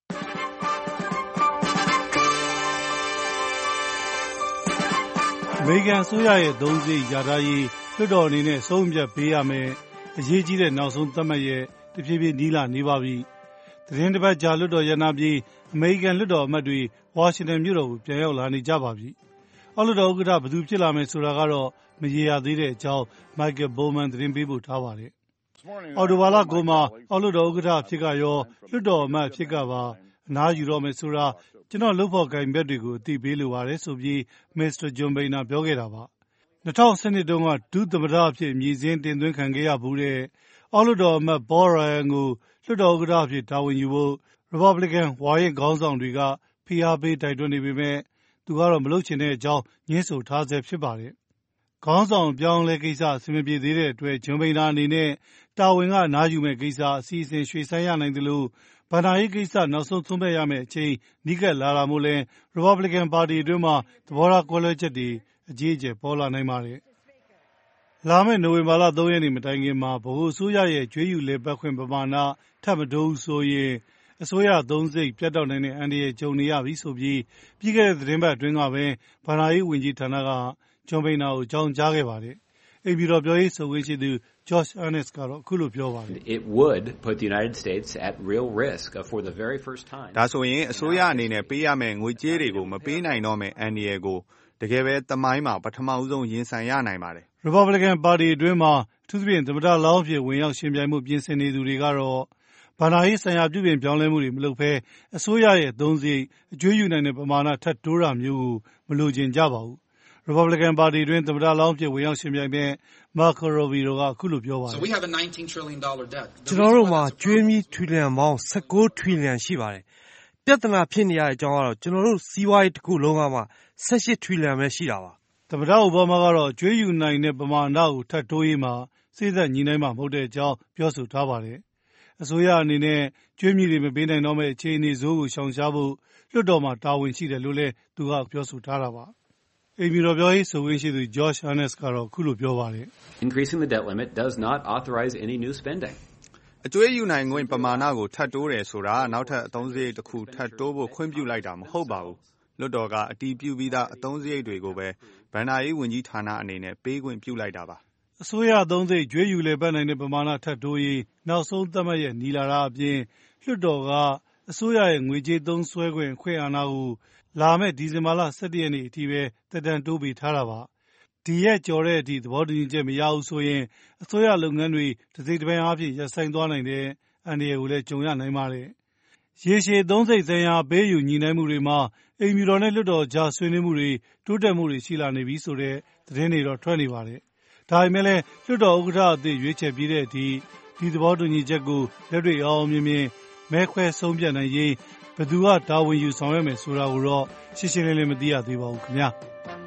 အမေရိကန်အစိုးရရဲ့သုံးစရိတ်ရထားရေးလွှတ်တော်အနေနဲ့ဆုံးဖြတ်ပေးရမယ်အရေးကြီးတဲ့နောက်ဆုံးသတ်မှတ်ရက်တဖြည်းဖြည်းနီးလာနေပါပြီ။သတင်းတစ်ပတ်ကြာလွှတ်တော်ရနာပြီးအမေရိကန်လွှတ်တော်အမတ်တွေဝါရှင်တန်မြို့တော်ကိုပြန်ရောက်လာနေကြပါပြီ။အောက်လွှတ်တော်ဥက္ကဋ္ဌဘယ်သူဖြစ်လာမယ်ဆိုတာကတော့မရေရာသေးတဲ့အကြောင်း Michael Bowman သတင်းပေးပို့ထားပါတယ်။အော်တိုဘာလ9မှာအောက်လွှတ်တော်ဥက္ကဋ္ဌဖြစ်ကရောလွှတ်တော်အမတ်ဖြစ်ကပါအနားယူတော့မယ်ဆိုတာကျွန်တော်လုပ်ဖို့ကိုင်ဘက်တွေကိုအသိပေးလိုပါတယ်ဆိုပြီး Mr. John Boehner ပြောခဲ့တာပါ။2012တုန်းကဒုသမ္မတအဖြစ်မြည်စင်းတင်သွင်းခံခဲ့ရဘူးတဲ့အောက်လွှတ်တော်အမတ် Paul Ryan ကိုလွှတ်တော်ဥက္ကဋ္ဌအဖြစ်တာဝန်ယူဖို့ Republican ဝါရင့်ခေါင်းဆောင်တွေကဖိအားပေးတိုက်တွန်းနေပေမဲ့သူကတော့မလုပ်ချင်တဲ့အကြောင်းညှင်းဆိုထားဆဲဖြစ်ပါတယ်။ခေါင်းဆောင်ပြောင်းလဲကိစ္စအဆင်မပြေသေးတဲ့အတွက်ဂျွန်ဘိန်းနာအနေနဲ့တာဝန်ကအနားယူမဲ့ကိစ္စအစီအစဉ်ရွှေ့ဆိုင်းရနိုင်တယ်လို့ဗန္ဒာရေးကိစ္စနောက်ဆုံးသုံးသပ်ရမယ့်အချိန်နီးကပ်လာတာမို့လဲ Republican ပါတီအတွင်းမှာသဘောထားကွဲလွဲချက်တွေအကြီးအကျယ်ပေါ်လာနိုင်ပါတယ်။လာမယ့်နိုဝင်ဘာလ3ရက်နေ့မတိုင်ခင်မှာဗဟိုအစိုးရရဲ့ကျွေးယူလေပတ်ခွင့်ပမာဏထပ်မတိုးဘူးဆိုရင်အစိုးရသုံးစိတ်ပြတ်တောက်နိုင်တဲ့အန္တရာယ်ကြုံနေရပြီဆိုပြီးပြီးခဲ့တဲ့သတင်းပတ်အတွင်းကပဲဗန္ဒာရေးဝန်ကြီးဌာနကဂျွန်ဘိန်းနာကိုအကြောင်းကြားခဲ့ပါတယ်။အိမ်ပြည်တော်ပြောရေးဆိုခွင့်ရှိသူ Josh Earnest ကတော့အခုလိုပြောပါတယ်။ It would put the United States at real risk for the very first time. ဒါဆိုရင်အစိုးရအနေနဲ့ပေးရမယ့်ငွေကြေးတွေကိုမပေးနိုင်တော့မယ့်အန္တရာယ်ကိုတကယ်ပဲသမိုင်းမှာပထမဦးဆုံးရင်ဆိုင်ရနိုင်ပါတယ်။ Republican ပါတီအတွင်းမှာအထူးသဖြင့်သမ္မတလောင်းအဖြစ်ဝင်ရောက်ရှင်ပြိုင်မှုပြင်ဆင်နေသူတွေကတော့ဗန္ဒာရေးဆိုင်ရာပြုပြင်ပြောင်းလဲမှုတွေမလုပ်ဘဲအစိုးရရဲ့သုံးစရိတ်အကျွေးယူနိုင်တဲ့ပမာဏထပ်တိုးတာမျိုးကိုမလိုချင်ကြပါဘူး။ Republican ပါတီအတွင်းသမ္မတလောင်းအဖြစ်ဝင်ရောက်ရှင်ပြိုင်တဲ့ Marco Rubio ကအခုလိုပြောပါတယ်။ကျွန်တော်တို့မှာကြွေးမြီးထရီလီယံပေါင်း19ထရီလီယံရှိပါတယ်။ပြဿနာဖြစ်နေရတဲ့အကြောင်းကတော့ကျွန်တော်တို့စီးပွားရေးတစ်ခုလုံးကမှ18ထရီလီယံပဲရှိတာပါ။သမ္မတအိုဘားမားကတော့ကြွေးယူနိုင်တဲ့ပမာဏကိုထပ်တိုးရေးမှာစိတ်သက်ညီနိုင်မှာမဟုတ်တဲ့အကြောင်းပြောဆိုထားပါတယ်။အစိုးရအနေနဲ့ကြွေးမြီးတွေမပေးနိုင်တော့မယ့်အခြေအနေဆိုးကိုရှောင်ရှားဖို့လွှတ်တော်မှာတာဝန်ရှိတယ်လို့လည်းသူကပြောဆိုထားတာပါ။အိမ်ပြည်တော်ပြောရေးဆိုခွင့်ရှိသူ Josh Earnest ကတော့အခုလိုပြောပါတယ်။ Increasing the debt limit does not authorize any new spending. အကျွေးယူနိုင်ခွင့်ပမာဏကိုထပ်တိုးတယ်ဆိုတာနောက်ထပ်အသုံးစရိတ်တစ်ခုထပ်တိုးဖို့ခွင့်ပြုလိုက်တာမဟုတ်ပါဘူး။လွှတ်တော်ကအတည်ပြုပြီးသားအသုံးစရိတ်တွေကိုပဲဗန္ဒာရေးဝန်ကြီးဌာနအနေနဲ့ပေးခွင့်ပြုလိုက်တာပါ။အစိုးရသုံးစိတ်ကြွေးယူလေပတ်နိုင်တဲ့ပမာဏထပ်တိုးရေးနောက်ဆုံးသတ်မှတ်ရက်နီလာတာအပြင်လွှတ်တော်ကအစိုးရရဲ့ငွေကြေးသုံးစွဲခွင့်ခွင့်အာဏာကိုလာမယ့်ဒီဇင်ဘာလ17ရက်နေ့အထိပဲတက်တန်းတိုးပေးထားတာပါ။ဒီရက်ကျော်တဲ့အထိသဘောတူညီချက်မရဘူးဆိုရင်အစိုးရလုပ်ငန်းတွေတစ်စိတ်တစ်ပိုင်းအားဖြင့်ရပ်ဆိုင်းသွားနိုင်တဲ့အန္တရာယ်ကိုလည်းကြုံရနိုင်ပါတယ်။ရေရှည်သုံးစိတ်ဆိုင်ရာပေးယူညီနိုင်မှုတွေမှာအိမ်ပြည်တော်နဲ့လွှတ်တော်ကြားဆွေးနွေးမှုတွေတိုးတက်မှုတွေရှိလာနေပြီဆိုတဲ့သတင်းတွေတော့ထွက်နေပါတယ်။ဒါပေမဲ့လည်းလွှတ်တော်ဥက္ကဋ္ဌအသစ်ရွေးချယ်ပြီးတဲ့အထိဒီသဘောတူညီချက်ကိုလက်တွေ့အောင်မြင်မြင်မဲခွဲဆုံးဖြတ်နိုင်ရေးဘယ်သူကတာဝန်ယူဆောင်ရွက်မယ်ဆိုတာကိုတော့ရှင်းရှင်းလင်းလင်းမသိရသေးပါဘူးခင်ဗျာ။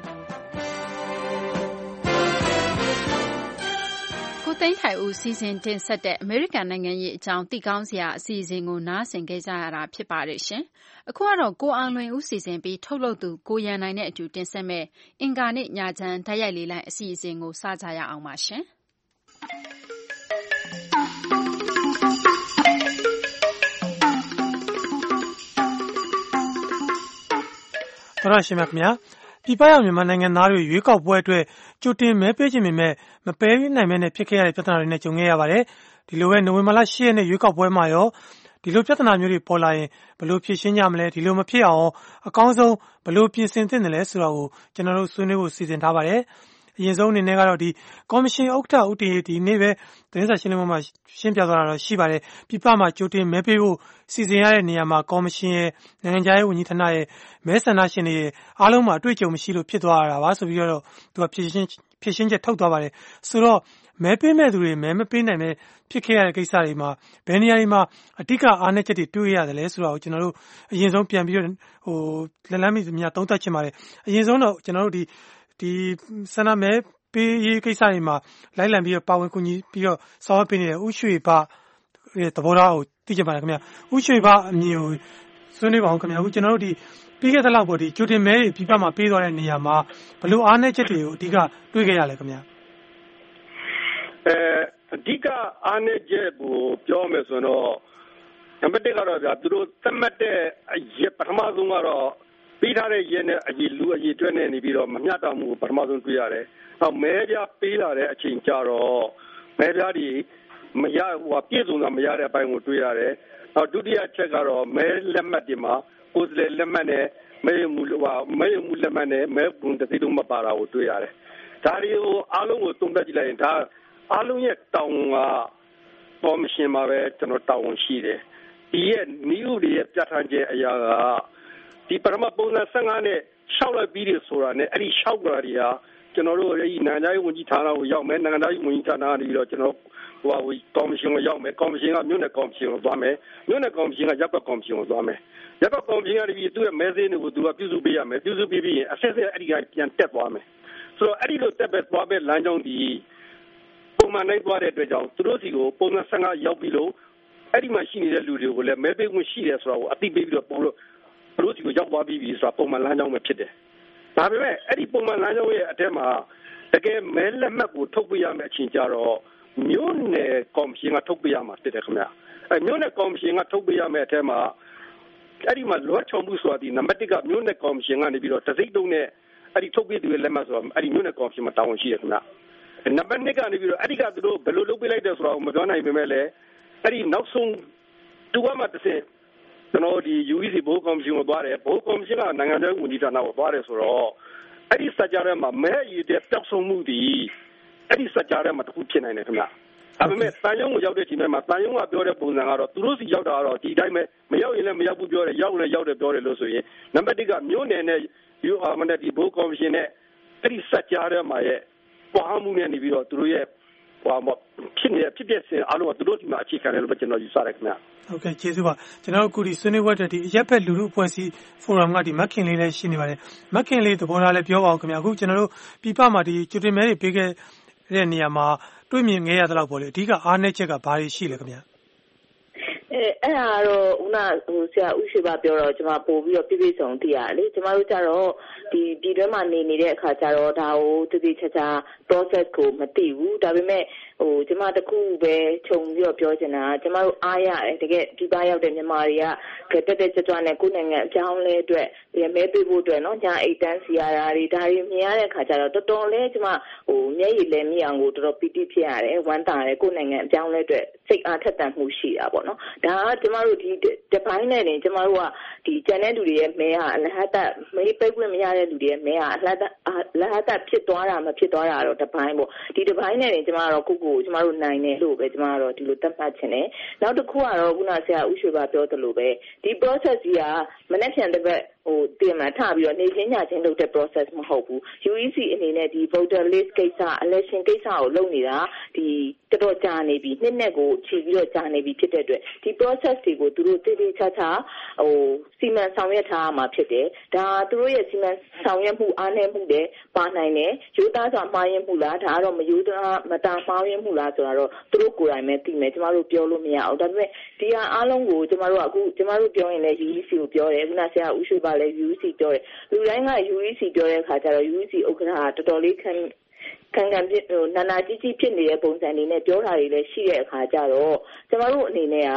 သိန်းထိုင်ဦးစီစဉ်တင်ဆက်တဲ့အမေရိကန်နိုင်ငံရေးအကြောင်းသိကောင်းစရာအစီအစဉ်ကိုနားဆင်ခဲ့ကြရတာဖြစ်ပါတယ်ရှင်။အခုကတော့ကိုအောင်လွင်ဦးစီစဉ်ပြီးထုတ်လုပ်သူကိုရန်နိုင်နဲ့အတူတင်ဆက်မဲ့အင်္ဂါနေ့ညချမ်းဓာတ်ရိုက်လေးလိုင်းအစီအစဉ်ကိုစကြရအောင်ပါရှင်။တော်ရရှိမြခင်ဗျာပြည်ပရောက်မြန်မာနိုင်ငံသားတွေရွေးကောက်ပွဲအတွက်ကြိုတင်မဲပေးခြင်းပေမဲ့မပေးနိုင်မဲနဲ့ဖြစ်ခဲ့ရတဲ့ပြဿနာတွေနဲ့ကြုံခဲ့ရပါတယ်ဒီလိုပဲနိုဝင်ဘာလ 10 ရက်နေ့ရွေးကောက်ပွဲမှာရောဒီလိုပြဿနာမျိုးတွေပေါ်လာရင်ဘယ်လိုဖြေရှင်းကြမလဲဒီလိုမဖြစ်အောင်အကောင်းဆုံးဘယ်လိုပြင်ဆင်သင့်တယ်လဲဆိုတာကိုကျွန်တော်တို့ဆွေးနွေးဖို့စီစဉ်ထားပါတယ်အရင်ဆုံးအနေနဲ့ကတော့ဒီကော်မရှင်ဥက္ကဋ္ဌဦးတင်ဒီနေ့ပဲသတင်းစာရှင်းလင်းပွဲမှာရှင်းပြသွားတာတော့ရှိပါတယ်ပြည်ပမှာကြိုတင်မဲပေးဖို့စီစဉ်ရတဲ့နေရာမှာကော်မရှင်ရဲ့နိုင်ငံခြားရေးဝန်ကြီးဌာနရဲ့မဲဆန္ဒရှင်တွေရဲ့အားလုံးမှာအတွေ့အကြုံမရှိလို့ဖြစ်သွားတာပါဆိုပြီးတော့သူကဖြေရှင်းချက်ထုတ်သွားပါတယ်ဆိုတော့မဲပေးမဲ့သူတွေမဲမပေးနိုင်ပဲဖြစ်ခဲ့ရတဲ့ကိစ္စတွေမှာဘယ်နေရာတွေမှာအဓိကအားနည်းချက်တွေတွေ့ရတယ်လဲဆိုတာကိုကျွန်တော်တို့အရင်ဆုံးပြန်ပြီးတော့လက်လန်းမိစမြသုံးသပ်ချင်ပါတယ်အရင်ဆုံးတော့ကျွန်တော်တို့ဒီဆန္ဒမဲပေးရေးကိစ္စတွေမှာလိုက်လံပြီးတော့ပါဝင်ကူညီပြီးတော့ဆောင်ရွက်ပေးနေတဲ့ဥရွှေဘရဲ့သဘောထားကိုသိချင်ပါတယ်ခင်ဗျာဥရွှေဘအမြင်ကိုဆွေးနွေးပါအောင်ခင်ဗျာအခုကျွန်တော်တို့ဒီပြီးခဲ့တဲ့လောက်ပေါ့ဒီကြိုတင်မဲတွေပြည်ပမှာပေးသွားတဲ့နေရာမှာဘယ်လိုအားနည်းချက်တွေကိုအဓိကတွေ့ခဲ့ရလဲခင်ဗျာအဓိကအားနည်းချက်ကိုပြောမယ်ဆိုတော့နံပါတ်1ကတော့ဗျာသူတို့သတ်မှတ်တဲ့ရက်ပထမဆုံးကတော့ပေးထားတဲ့ရက်နဲ့အရေးအတွက်နဲ့နေပြီးတော့မမျှတမှုကိုပထမဆုံးတွေ့ရတယ်။နောက်မဲပြပေးလာတဲ့အချိန်ကျတော့မဲပြတွေမရပြည့်စုံတာမရတဲ့အပိုင်းကိုတွေ့ရတယ်။နောက်ဒုတိယချက်ကတော့မဲလက်မှတ်တွေမှာကိုယ်စားလှယ်လက်မှတ်နဲ့မဲမှုလက်မှတ်နဲ့မဲပုံတစ်စိလုံးမပါတာကိုတွေ့ရတယ်။ဒါတွေကိုအားလုံးကိုသုံးသပ်ကြည့်လိုက်ရင်ဒါအားလုံးရဲ့တောင်းကကော်မရှင်မှာပဲကျွန်တော်တောင်းရှိတယ်။ဒီရဲ့နည်းဥပဒေရဲ့ပြဋ္ဌာန်းချက်အရာကဒီပထမပုံစံ15နဲ့ရှောက်လိုက်ပြီးတယ်ဆိုတာနဲ့အဲ့ဒီရှောက်ကြတာတွေကကျွန်တော်တို့အဲ့ဒီနိုင်ငံရေးဝန်ကြီးဌာနကိုရောက်မယ်နိုင်ငံရေးဝန်ကြီးဌာနကနေပြီးတော့ကျွန်တော်ကော်မရှင်ကိုရောက်မယ်ကော်မရှင်ကမြို့နယ်ကော်မရှင်ကိုသွားမယ်မြို့နယ်ကော်မရှင်ကရပ်ကွက်ကော်မရှင်ကိုသွားမယ်ရပ်ကွက်ကော်မရှင်ကဒီသူ့ရဲ့မဲစင်းတွေကိုသူကပြုစုပေးရမယ်ပြုစုပေးပြီးရင်အဆက်ဆက်အဲ့ဒီကပြန်တက်သွားမယ်ဆိုတော့အဲ့ဒီလိုတက်ပဲသွားပဲလမ်းကြောင်းဒီပုံမှန်နိုင်သွားတဲ့အတွက်ကြောင့်သူတို့စီကိုပုံစံ15ရောက်ပြီးလို့အဲ့ဒီမှာရှိနေတဲ့လူတွေကိုလည်းမဲပေးခွင့်ရှိတယ်ဆိုတာကိုအသိပေးပြီးတော့ပို့လို့ဘလို့ဒီကိုရောက်သွားပြီးပြီဆိုတာပုံမှန်လမ်းကြောင်းပဲဖြစ်တယ်။ဒါပေမဲ့အဲ့ဒီပုံမှန်လမ်းကြောင်းရဲ့အထက်မှာတကယ်မဲလက်မှတ်ကိုထုတ်ပေးရမယ့်အချိန်ကျတော့မြို့နယ်ကော်မရှင်ကထုတ်ပေးရမှာဖြစ်တယ်ခင်ဗျာ။အဲ့မြို့နယ်ကော်မရှင်ကထုတ်ပေးရမယ့်အထက်မှာအဲ့ဒီမှာလောချုံမှုဆိုတာဒီနံပါတ်1ကမြို့နယ်ကော်မရှင်ကနေပြီးတော့တစိမ့်တုံးနဲ့အဲ့ဒီထုတ်ပေးသူရဲ့လက်မှတ်ဆိုတာအဲ့ဒီမြို့နယ်ကော်မရှင်မှာတာဝန်ရှိတယ်ခင်ဗျာ။နံပါတ်2ကနေပြီးတော့အဲ့ဒီကသူတို့ဘယ်လိုလုပ်ပေးလိုက်တယ်ဆိုတာကိုမပြောနိုင်ပေမဲ့လည်းအဲ့ဒီနောက်ဆုံးတူဝါမှာတစ်စက်ကျွန်တော်ဒီ UEC ဘိုးကော်မရှင်ကိုသွားတယ်ဘိုးကော်မရှင်ကနိုင်ငံခြားရေးဝန်ကြီးဌာနကိုသွားတယ်ဆိုတော့အဲ့ဒီစကြရဲမှာမဲရည်တဲ့ပျောက်ဆုံးမှုဒီအဲ့ဒီစကြရဲမှာတခုဖြစ်နိုင်တယ်ခင်ဗျာဒါပေမဲ့တန်ယုံကိုရောက်တဲ့ချိန်မှာတန်ယုံကပြောတဲ့ပုံစံကတော့သူတို့စီရောက်တာကတော့ဒီတိုင်းပဲမရောက်ရင်လည်းမရောက်ဘူးပြောတယ်ရောက်လည်းရောက်တယ်ပြောတယ်လို့ဆိုရင်နံပါတ်1ကမြို့နယ်နဲ့ URM နဲ့ဒီဘိုးကော်မရှင်နဲ့အဲ့ဒီစကြရဲမှာရဲ့ပွားမှုနဲ့နေပြီးတော့သူတို့ရဲ့ဖြစ်ပျက်စင်အားလုံးကသူတို့ဒီမှာအခြေခံတယ်လို့ပဲကျွန်တော်ယူဆတယ်ခင်ဗျာဟုတ်ကဲ့ကျေးဇူးပါကျွန်တော်အခုဒီဆွေးနွေးပွဲတဲ့ဒီရက်ဖက်လူလူအဖွဲ့အစည်းဖိုရမ်ကဒီမက်ခင်လေးလည်းရှိနေပါတယ်မက်ခင်လေးသဘောထားလည်းပြောပါဦးခင်ဗျာအခုကျွန်တော်တို့ပြည်ပမှာဒီကျူတင်မဲတွေပေးခဲ့တဲ့နေရာမှာတွေ့မြင်ခဲ့ရတဲ့လောက်ပေါ့လေအဓိကအားနည်းချက်ကဘာတွေရှိလဲခင်ဗျာအဲ့ဒါတော့ဦးနာဆရာဦးရွှေပါပြောတော့ကျွန်မပို့ပြီးတော့ပြည့်စုံသိရတယ်လေကျွန်မတို့ကြတော့ဒီပြည်တွင်းမှာနေတဲ့အခါကျတော့ဒါကိုတည်တည်ချာချာ process ကိုမသိဘူးဒါပေမဲ့ကျွန်မတခုပဲခြုံပြီးတော့ပြောချင်တာကျွန်မတို့အားရတယ်တကယ်ဒီသားရောက်တဲ့မြန်မာတွေကတက်တက်ကြွကြွနဲ့ကိုယ်နိုင်ငံအကြောင်းလဲအတွက်မဲပေးဖို့အတွက်နော်ညာအိတ်တန်းစီရတာတွေဒါတွေမြင်ရတဲ့အခါကျတော့တော်တော်လဲကျွန်မမျက်ရည်လဲမြအောင်ကိုတော်တော်ပီတိဖြစ်ရတယ်ဝမ်းသာတယ်ကိုယ်နိုင်ငံအကြောင်းလဲအတွက်စိတ်အားထက်သန်မှုရှိတာပေါ့နော်ဒါကကျွန်မတို့ဒီတပိုင်းနဲ့နေကျွန်မတို့ကဒီကျန်တဲ့လူတွေရဲ့မဲဟာအလဟတ်မဲပေးခွင့်မရတဲ့လူတွေရဲ့မဲဟာအလဟတ်ဖြစ်သွားတာမဖြစ်သွားတာတော့တပိုင်းပေါ့ဒီတပိုင်းနဲ့နေကျွန်မတို့ကိုကျွန်မတို့နိုင်တယ်လို့ပဲကျွန်မတို့ဒီလိုသတ်မှတ်ချင်တယ်နောက်တစ်ခုကတော့ခုနဆရာဦးရွှေပါပြောသလိုပဲဒီ process ကြီးကမနေ့ပြန်တစ်ပတ်တင်မှထပြီးတော့နေချင်းညချင်းလုပ်တဲ့ process မဟုတ်ဘူး UEC အနေနဲ့ဒီ voter list ကိစ္စ election ကိစ္စကိုလုပ်နေတာဒီတော်တော်ကြာနေပြီနှစ်နဲ့ကိုခြေပြီးတော့ကြာနေပြီဖြစ်တဲ့အတွက်ဒီ process တွေကိုသူတို့တည်တည်ချာချာစီမံဆောင်ရွက်ထားမှာဖြစ်တယ်ဒါသူတို့ရဲ့စီမံဆောင်ရွက်မှုအားနည်းမှုတွေပါနိုင်တယ်ရိုးသားစွာမှားယွင်းမှုလားဒါကတော့မရိုးသားမတာမှားယွင်းမှုလားဆိုတာတော့သူတို့ကိုယ်တိုင်ပဲသိမယ်ကျမတို့ပြောလို့မရအောင်ဒါပေမဲ့ဒီဟာအားလုံးကိုကျမတို့အခုကျမတို့ပြောရင်လည်း UEC ကိုပြောတယ်ခုနဆရာဦးရွှေပါလည်း UEC ပြောတယ်လူတိုင်းက UEC ပြောတဲ့အခါကျတော့ UEC ဥက္ကဋ္ဌကတော်တော်လေးခံဖြစ်နာနာကြီးကြီးဖြစ်နေတဲ့ပုံစံတွေနဲ့ပြောတာတွေလည်းရှိတဲ့အခါကျတော့ကျမတို့အနေနဲ့က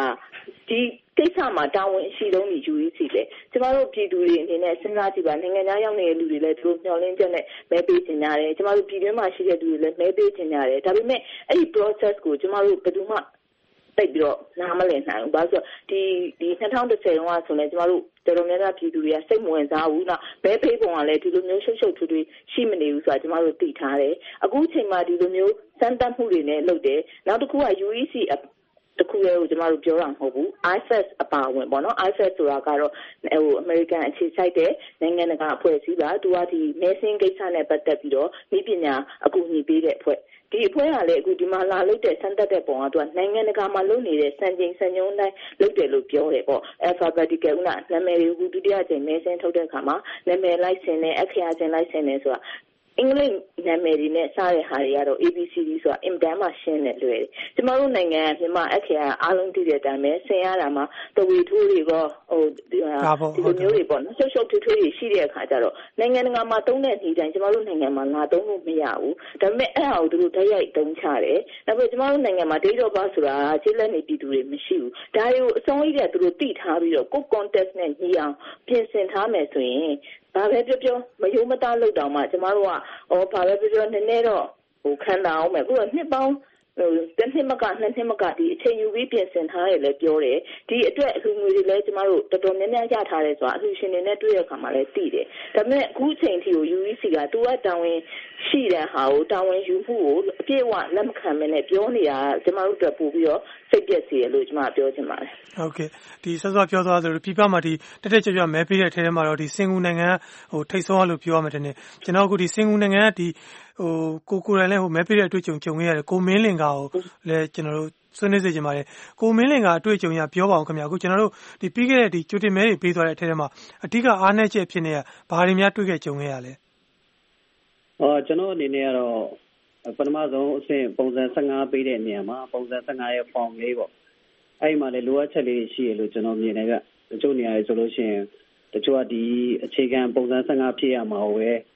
ဒီကိစ္စမှာတာဝန်ရှိဆုံးဒီ UEC ပဲကျမတို့ပြည်သူတွေအနေနဲ့စဉ်းစားကြည့်ပါနိုင်ငံသားရောက်နေတဲ့လူတွေလည်းသူတို့မျှော်လင့်ချက်နဲ့မဲပေးချင်ကြတယ်ကျမတို့ပြည်တွင်းမှာရှိတဲ့လူတွေလည်းမဲပေးချင်ကြတယ်ဒါပေမဲ့အဲ့ဒီ process ကိုကျမတို့ဘယ်သူမှတိတ်ပြီးတော့နားမလည်နိုင်ဘူးဘာလို့ဆိုဒီ2010တုန်းကဆိုရင်ကျမတို့တော်တော်များများပြည်သူတွေကစိတ်မဝင်စားဘူးနော်မဲပေးပုံကလည်းဒီလိုမျိုးရှုပ်ထွေးရှိမနေဘူးဆိုတာကျမတို့သိထားတယ်အခုချိန်မှာဒီလိုမျိုးစမ်းသပ်မှုတွေနဲ့လုပ်တယ်နောက်တစ်ခုက UEC တခုလည်းကျမတို့ပြောတာမဟုတ်ဘူး IFES အပါအဝင်ပေါ့နော် IFES ဆိုတာကတော့အမေရိကန်အခြေစိုက်တဲ့နိုင်ငံတကာအဖွဲ့အစည်းပါသူကဒီမဲဆင်းကိစ္စနဲ့ပတ်သက်ပြီးတော့နည်းပညာအကူအညီပေးတဲ့အဖွဲ့ဒီအဖွဲ့ကလည်းအခုဒီမှာလာလုပ်တဲ့စမ်းသပ်တဲ့ပုံကသူကနိုင်ငံတကာမှာလုပ်နေတဲ့စံချိန်စံညွှန်းတိုင်းလုပ်တယ်လို့ပြောတယ်ပေါ့ alphabetical နာမည်တွေကိုဒုတိယကြိမ်မဲဆင်းထုတ်တဲ့အခါမှာနာမည်လိုက်ဆင်းတယ်အခရာချင်းလိုက်ဆင်းတယ်ဆိုတာအင်္ဂလိပ်နာမည်တွေနဲ့စတဲ့ဟာတွေကတော့ ABCD ဆိုတာအင်တန်မှရှင်းတယ်လွယ်တယ်ကျမတို့နိုင်ငံမြန်မာအခရာအားလုံးသိတဲ့အတိုင်းပဲဆင်ရတာမှာတဝီထိုးတွေကောဒီလိုမျိုးတွေပေါ့နော်ရှုပ်ထွေးတွေရှိတဲ့အခါကျတော့နိုင်ငံတကာမှာသုံးတဲ့ဒီတိုင်းကျမတို့နိုင်ငံမှာလာသုံးလို့မရဘူးဒါပေမဲ့အဲ့ဟာကိုသူတို့ဓာတ်ရိုက်သုံးချတယ်နောက်ပြီးကျမတို့နိုင်ငံမှာ date of birth ဆိုတာခြေလက်နေပြည်သူတွေမရှိဘူးဒါတွေကိုအဆုံးကြီးတဲ့သူတို့သိထားပြီးတော့ကို context နဲ့ညီအောင်ပြင်ဆင်ထားမယ်ဆိုရင်ဘာပဲပြောမယုံမသားလို့တောင်မှကျမတို့ကဘာပဲပြောနည်းနည်းတော့ခံတာအောင်မယ်အခုတော့နှစ်ပေါင်းတစ်နှစ်မကနှစ်နှစ်မကဒီအချိန်ယူပြီးပြင်ဆင်ထားရလဲပြောတယ်ဒီအတွက်အလှူငွေတွေလည်းကျမတို့တော်တော်များများရထားတယ်ဆိုတာအလှူရှင်တွေနဲ့တွေ့ရခါမှလည်းသိတယ်ဒါပေမဲ့အခုချိန်ထိကို UEC ကသူကတာဝန်ရှိတဲ့ဟာကိုတာဝန်ယူမှုကိုအပြည့်အဝလက်မခံမနဲ့ပြောနေတာကျမတို့အတွက်ပို့ပြီးတော့စိတ်ပြက်စေရလို့ကျမပြောချင်ပါတယ်ဟုတ်ကဲ့ဒီစောစောပြောသွားသလိုပြပမှာဒီတက်ကြွမဲပေးတဲ့အထဲမှာတော့ဒီစင်ကူနိုင်ငံထိတ်ဆုံးလို့ပြောရမှာတဲ့ကျွန်တော်အခုဒီစင်ကူနိုင်ငံကဒီကိုယ်တိုင်လည်းမဲပေးတဲ့အတွေ့အကြုံကြုံခဲ့ရတယ်ကိုမင်းလင်ကကိုလည်းကျွန်တော်တို့ဆွေးနွေးစေချင်ပါတယ်ကိုမင်းလင်ကအတွေ့အကြုံရပြောပါအောင်ခင်ဗျာအခုကျွန်တော်တို့ဒီပြီးခဲ့တဲ့ဒီကြိုတင်မဲတွေပေးသွားတဲ့အထဲမှာအဓိကအားနည်းချက်ဖြစ်နေတာဘာတွေများတွေ့ခဲ့ကြုံခဲ့ရလဲကျွန်တော်အနေနဲ့ကတော့ပထမဆုံးအဆင့်ပုံစံ15ပေးတဲ့နေရာမှာပုံစံ15ရဲ့ form လေးပေါ့အဲ့မှာလည်းလိုအပ်ချက်လေးရှိရလို့ကျွန်တော်မြင်တယ်ကတချို့နေရာတွေဆိုလို့ရှိရင်တချို့ကဒီအခြေခံပုံစံ15ဖြည့်ရမှာပဲ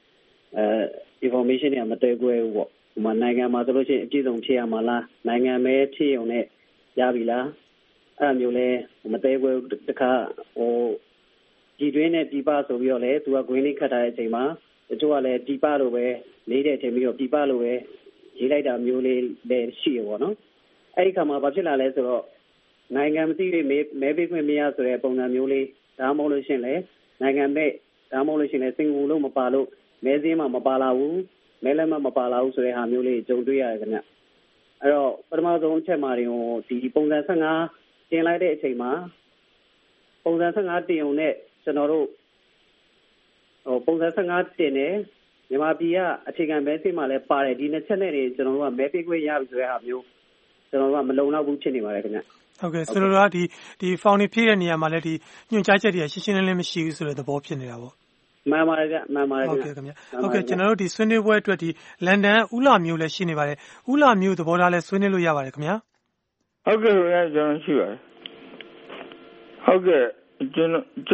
information တွေမတည့်ကွဲဘူးပေါ့ဟိုမှာနိုင်ငံမှာဆိုလို့ရှိရင်အပြည့်စုံဖြည့်ရမှာလားနိုင်ငံမဲဖြည့်ရုံနဲ့ရပြီလားအဲ့လိုမျိုးလဲမတည့်ကွဲတခါဒီတွင်းနဲ့ဒီပဆိုပြီးတော့လေသူက green လေးခတ်ထားတဲ့အချိန်မှာတချို့ကလည်းဒီပလိုပဲနေတဲ့အချိန်ပြီးတော့ဒီပလိုပဲရေးလိုက်တာမျိုးလေးလည်းရှိရပေါ့နော်အဲ့ဒီခါမှာဘာဖြစ်လာလဲဆိုတော့နိုင်ငံမသိတဲ့မဲပေးခွင့်မရဆိုတဲ့ပုံစံမျိုးလေးဒါမှမဟုတ်လို့ရှိရင်လည်းနိုင်ငံမဲ့ဒါမှမဟုတ်လို့ရှိရင်လည်းစင်ကူလို့မပါလို့မဲစင်းမှမပါလာဘူးမဲလက်မှမပါလာဘူးဆိုတဲ့ဟာမျိုးလေးကြုံတွေ့ရတယ်ခင်ဗျအဲ့တော့ပထမဆုံးအချက်မှာဒီပုံစံ15တင်လိုက်တဲ့အချိန်မှာပုံစံ15တင်ုံနဲ့ကျွန်တော်တို့ပုံစံ15တင်တယ်မြန်မာပြည်ကအခြေခံမဲစင်းမှလည်းပါတယ်ဒီနှစ်ချက်နဲ့ကျွန်တော်တို့ကမဲပေးခွင့်ရပြီဆိုတဲ့ဟာမျိုးကျွန်တော်တို့ကမလုံလောက်ဘူးဖြစ်နေပါတယ်ခင်ဗျဟုတ်ကဲ့ဆိုတော့ဒီဖောင်နေဖြည့်တဲ့နေရာမှာလည်းဒီညွှန်ကြားချက်တွေရှင်းရှင်းလင်းလင်းမရှိဘူးဆိုတဲ့သဘောဖြစ်နေတာပေါ့မှန်ပါတယ်ဗျမှန်ပါတယ်ဟုတ်ကဲ့ခင်ဗျဟုတ်ကဲ့ကျွန်တော်တို့ဒီဆွေးနွေးပွဲအတွက်ဒီလန်ဒန်ဦးလာမျိုးလည်းရှိနေပါတယ်ဦးလာမျိုးသဘောထားလည်းဆွေးနွေးလို့ရပါတယ်ခင်ဗျာဟုတ်ကဲ့ခင်ဗျာကျွန်တော်ရှိပါတယ်ဟုတ်ကဲ့ကျွန်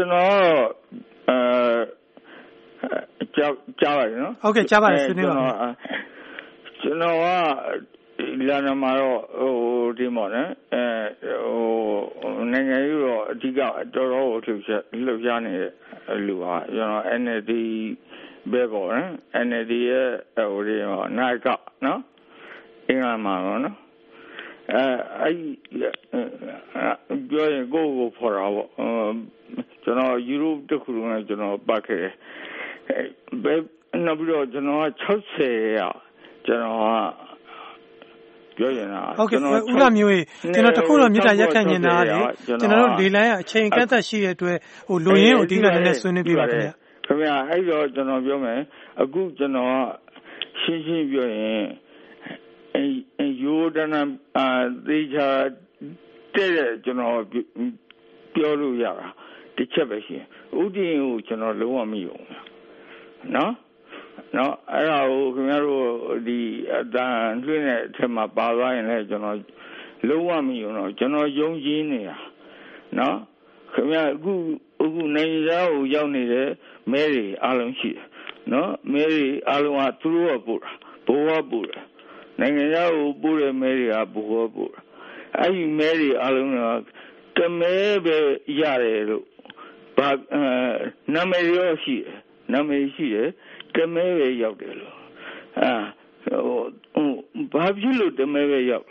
တော်ကြားပါတယ်နော်ဟုတ်ကဲ့ကြားပါတယ်ဆွေးနွေးပါကျွန်တော်ကလာနမှာတော့ဒီမော်နော်နိုင်ငံရေးတော့အဓိကတော်တော်ကိုလှုပ်ရှားနေတဲ့လူဟာကျွန်တော် NLD ပဲပေါ့နော် NLD ရဲ့ဒီနိုင်ကနော်အင်္ဂလန်မှာနော်အဲ့ပြောရင်ကိုဖော်တာပေါ့ကျွန်တော်ယူရိုတခုလုံးနဲ့ကျွန်တော်ပတ်ခဲ့တယ်နောက်ပြီးတော့ကျွန်တော်က60ရကျွန်တော်ကပြောရင်လားဟုတ်ကဲ့ဦးလာမျိုးကြီးကျွန်တော်တခုတော့မြစ်တာရက်ခန့်နေတာလေကျွန်တော်တို့လေလိုင်းကအချိန်ကန့်သက်ရှိတဲ့အတွက်လူရင်းကိုအဓိကလည်းဆွေးနွေးပြပါခင်ဗျာခင်ဗျာအဲ့တော့ကျွန်တော်ပြောမယ်အခုကျွန်တော်ကရှင်းပြောရင်ယူဒနာသေချာတဲ့ကျွန်တော်ပြောလို့ရတာတစ်ချက်ပဲရှိဥတည်ကိုကျွန်တော်လုံးဝမယုံဘူးနော်အဲ့ဒါကိုခင်ဗျားတို့ဒီအတန်လွှင့်တဲ့အထက်မှာပါသွားရင်လည်းကျွန်တော်လုံးဝမယုံတော့ကျွန်တော်ယုံကြည်နေတာနော်ခင်ဗျားအခုနိုင်ငံသားကိုရောက်နေတဲ့မဲတွေအားလုံးရှိတယ်နော်မဲတွေအားလုံးကသူတို့ကပို့တာဘိုးကပို့တာနိုင်ငံသားကိုပို့တဲ့မဲတွေကဘိုးကပို့တာအဲ့ဒီမဲတွေအားလုံးကတမဲပဲရတယ်လို့ဘာနာမည်ရောရှိတယ်နာမည်ရှိတယ်တမဲပဲရောက်တယ်လို့ဘာဖြစ်လို့တမဲပဲရောက်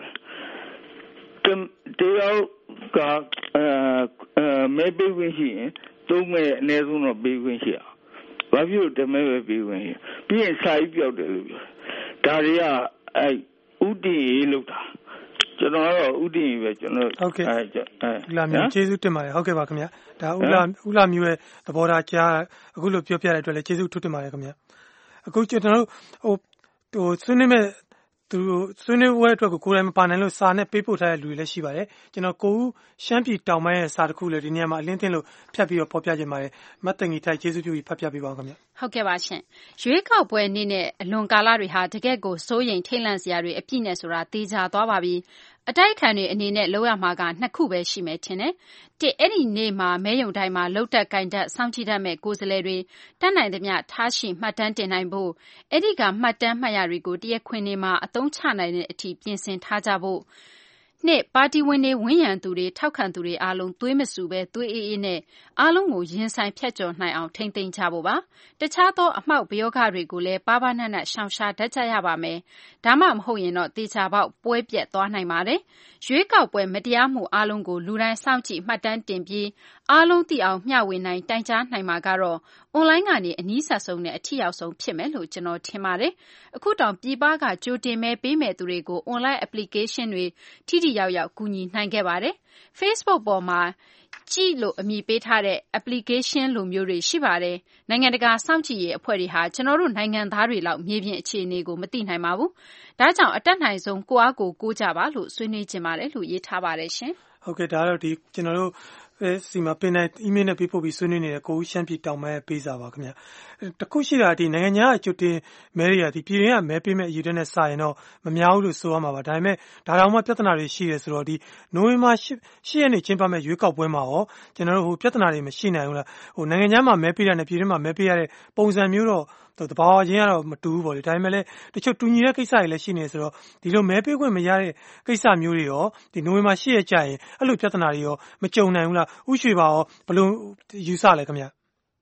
တယောက်ကမဲပေးခွင့်ရှိရင်သုံးမဲအနည်းဆုံးတော့ပေးခွင့်ရှိအောင်ဘာဖြစ်လို့တမဲပဲပေးခွင့်ရှိပြီးရင်စာရေးပြောက်တယ်လို့ပြောဒါတွေကဥတီရေးလို့တာကျွန်တော်တော့ဥတီရေးပဲကျွန်တော်ဟုတ်ကဲ့ဦးလာမျိုးကျေးဇူးတင်ပါတယ်ဟုတ်ကဲ့ပါခင်ဗျာဒါဦးလာမျိုးရဲ့သဘောထားကြားအခုလိုပြောပြတဲ့အတွက်လည်းကျေးဇူးထူးတင်ပါတယ်ခင်ဗျာအခုကျွန်တော်တို့ဆွေးနွေးမဲ့သူဆွေးနွေးပွဲအတွက်ကိုယ်တိုင်မပါနိုင်လို့စာနဲ့ပေးပို့ထားတဲ့လူတွေလည်းရှိပါတယ်ကျွန်တော်ကိုဦးရှမ်းပြည်တောင်ပိုင်းရဲ့စာတစ်ခုလည်းဒီနေရာမှာအလင်းသင်းလို့ဖြတ်ပြီးတော့ဖော်ပြခြင်းပါတယ်မတ်တငီထိုက်ကျေးဇူးပြုပြီးဖတ်ပြပေးပါဦးခင်ဗျဟုတ်ကဲ့ပါရှင်ရွေးကောက်ပွဲနေ့နဲ့အလွန်ကာလတွေဟာတကယ့်ကိုစိုးရိမ်ထိတ်လန့်စရာတွေအပြည့်နဲ့ဆိုတာသိကြသွားပါပြီအတိုက်ခံတွေအနေနဲ့လောက်ရမှာကနှစ်ခုပဲရှိမယ်ထင်တယ်အဲ့ဒီနေ့မှာမဲယုံတိုင်းမှာလှုပ်တက်ကင်တက်စောင့်ကြည့်တတ်မဲ့ကိုယ်စားလှယ်တွေတတ်နိုင်သမျှထားရှိမှတ်တမ်းတင်နိုင်ဖို့အဲ့ဒီကမှတ်တမ်းမှတ်ရတွေကိုတရက်ခွင်နေမှာအသုံးချနိုင်တဲ့အထိပြင်ဆင်ထားကြဖို့နှစ်ပါတီဝင်တွေဝန်းရံသူတွေထောက်ခံသူတွေအားလုံးသွေးမဆူပဲသွေးအေးအေးနဲ့အားလုံးကိုရင်ဆိုင်ဖြတ်ကျော်နိုင်အောင်ထိမ့်သိမ်းကြဖို့ပါတခြားသောအမှောက်ပယောဂတွေကိုလည်းပါပါနတ်နတ်ရှောင်ရှားတတ်ကြရပါမယ်ဒါမှမဟုတ်ရင်တော့တေချာပေါက်ပွဲပြက်သွားနိုင်ပါတယ်ရွေးကောက်ပွဲမတရားမှုအားလုံးကိုလူတိုင်းစောင့်ကြည့်မှတ်တမ်းတင်ပြီးအားလုံးသိအောင်မျှဝေနိုင်တိုင်ကြားနိုင်မှာကတော့အွန်လိုင်းကနေအနည်းဆက်ဆုံးနဲ့အထီရောက်ဆုံးဖြစ်မယ်လို့ကျွန်တော်ထင်ပါတယ်အခုတောင်ပြည်ပကကြိုတင်မဲပေးမဲ့သူတွေကို online application တွေထိထိရောက်ရောက်ကူညီနိုင်ခဲ့ပါတယ် Facebook ပေါ်မှာကြည့်လို့အမည်ပေးထားတဲ့ application လိုမျိုးတွေရှိပါတယ်နိုင်ငံတကာစောင့်ကြည့်ရေးအဖွဲ့တွေဟာကျွန်တော်တို့နိုင်ငံသားတွေလောက်မြေပြင်အခြေအနေကိုမသိနိုင်ပါဘူးဒါကြောင့်အတက်နိုင်ဆုံးကိုအားကိုကြပါလို့ဆွေးနွေးကြပါတယ်လို့ရေးထားပါတယ်ရှင်ဟုတ်ကဲ့ဒါတော့ဒီကျွန်တော်တို့စီမှာပင်တိုင်း email နဲ့ပေးပို့ပြီးဆွေးနွေးနေတဲ့ကိုဦးရှမ်းပြည်တောင်ပိုင်းရဲ့ပေးစာပါခင်ဗျတခုရှိတာဒီနိုင်ငံခြားအကျွတ်တင်မဲတွေကဒီပြည်တွင်းကမဲပေးမဲ့အရေးတဲ့နဲ့စာရင်တော့မများဘူးလို့ဆိုရမှာပါဒါပေမဲ့ဒါတောင်မှပြဿနာတွေရှိရဲဆိုတော့ဒီနိုဝင်ဘာ10ရက်နေ့ကျင်းပမဲ့ရွေးကောက်ပွဲမှာရောကျွန်တော်တို့ပြဿနာတွေမရှိနိုင်ဘူးလားနိုင်ငံခြားမှာမဲပေးရတဲ့ပြည်တွင်းမှာမဲပေးရတဲ့ပုံစံမျိုးတော့တဘာဝချင်းကတော့မတူဘူးပေါ့လေဒါပေမဲ့လည်းတချို့တူညီတဲ့ကိစ္စတွေလည်းရှိနေဆိုတော့ဒီလိုမဲပေးခွင့်မရတဲ့ကိစ္စမျိုးတွေရောဒီနိုဝင်ဘာ10ရက်ကြာရင်အဲ့လိုပြဿနာတွေရောမကြုံနိုင်ဘူးလားဥရွှေပါရောဘယ်လိုယူဆလဲခင်ဗျ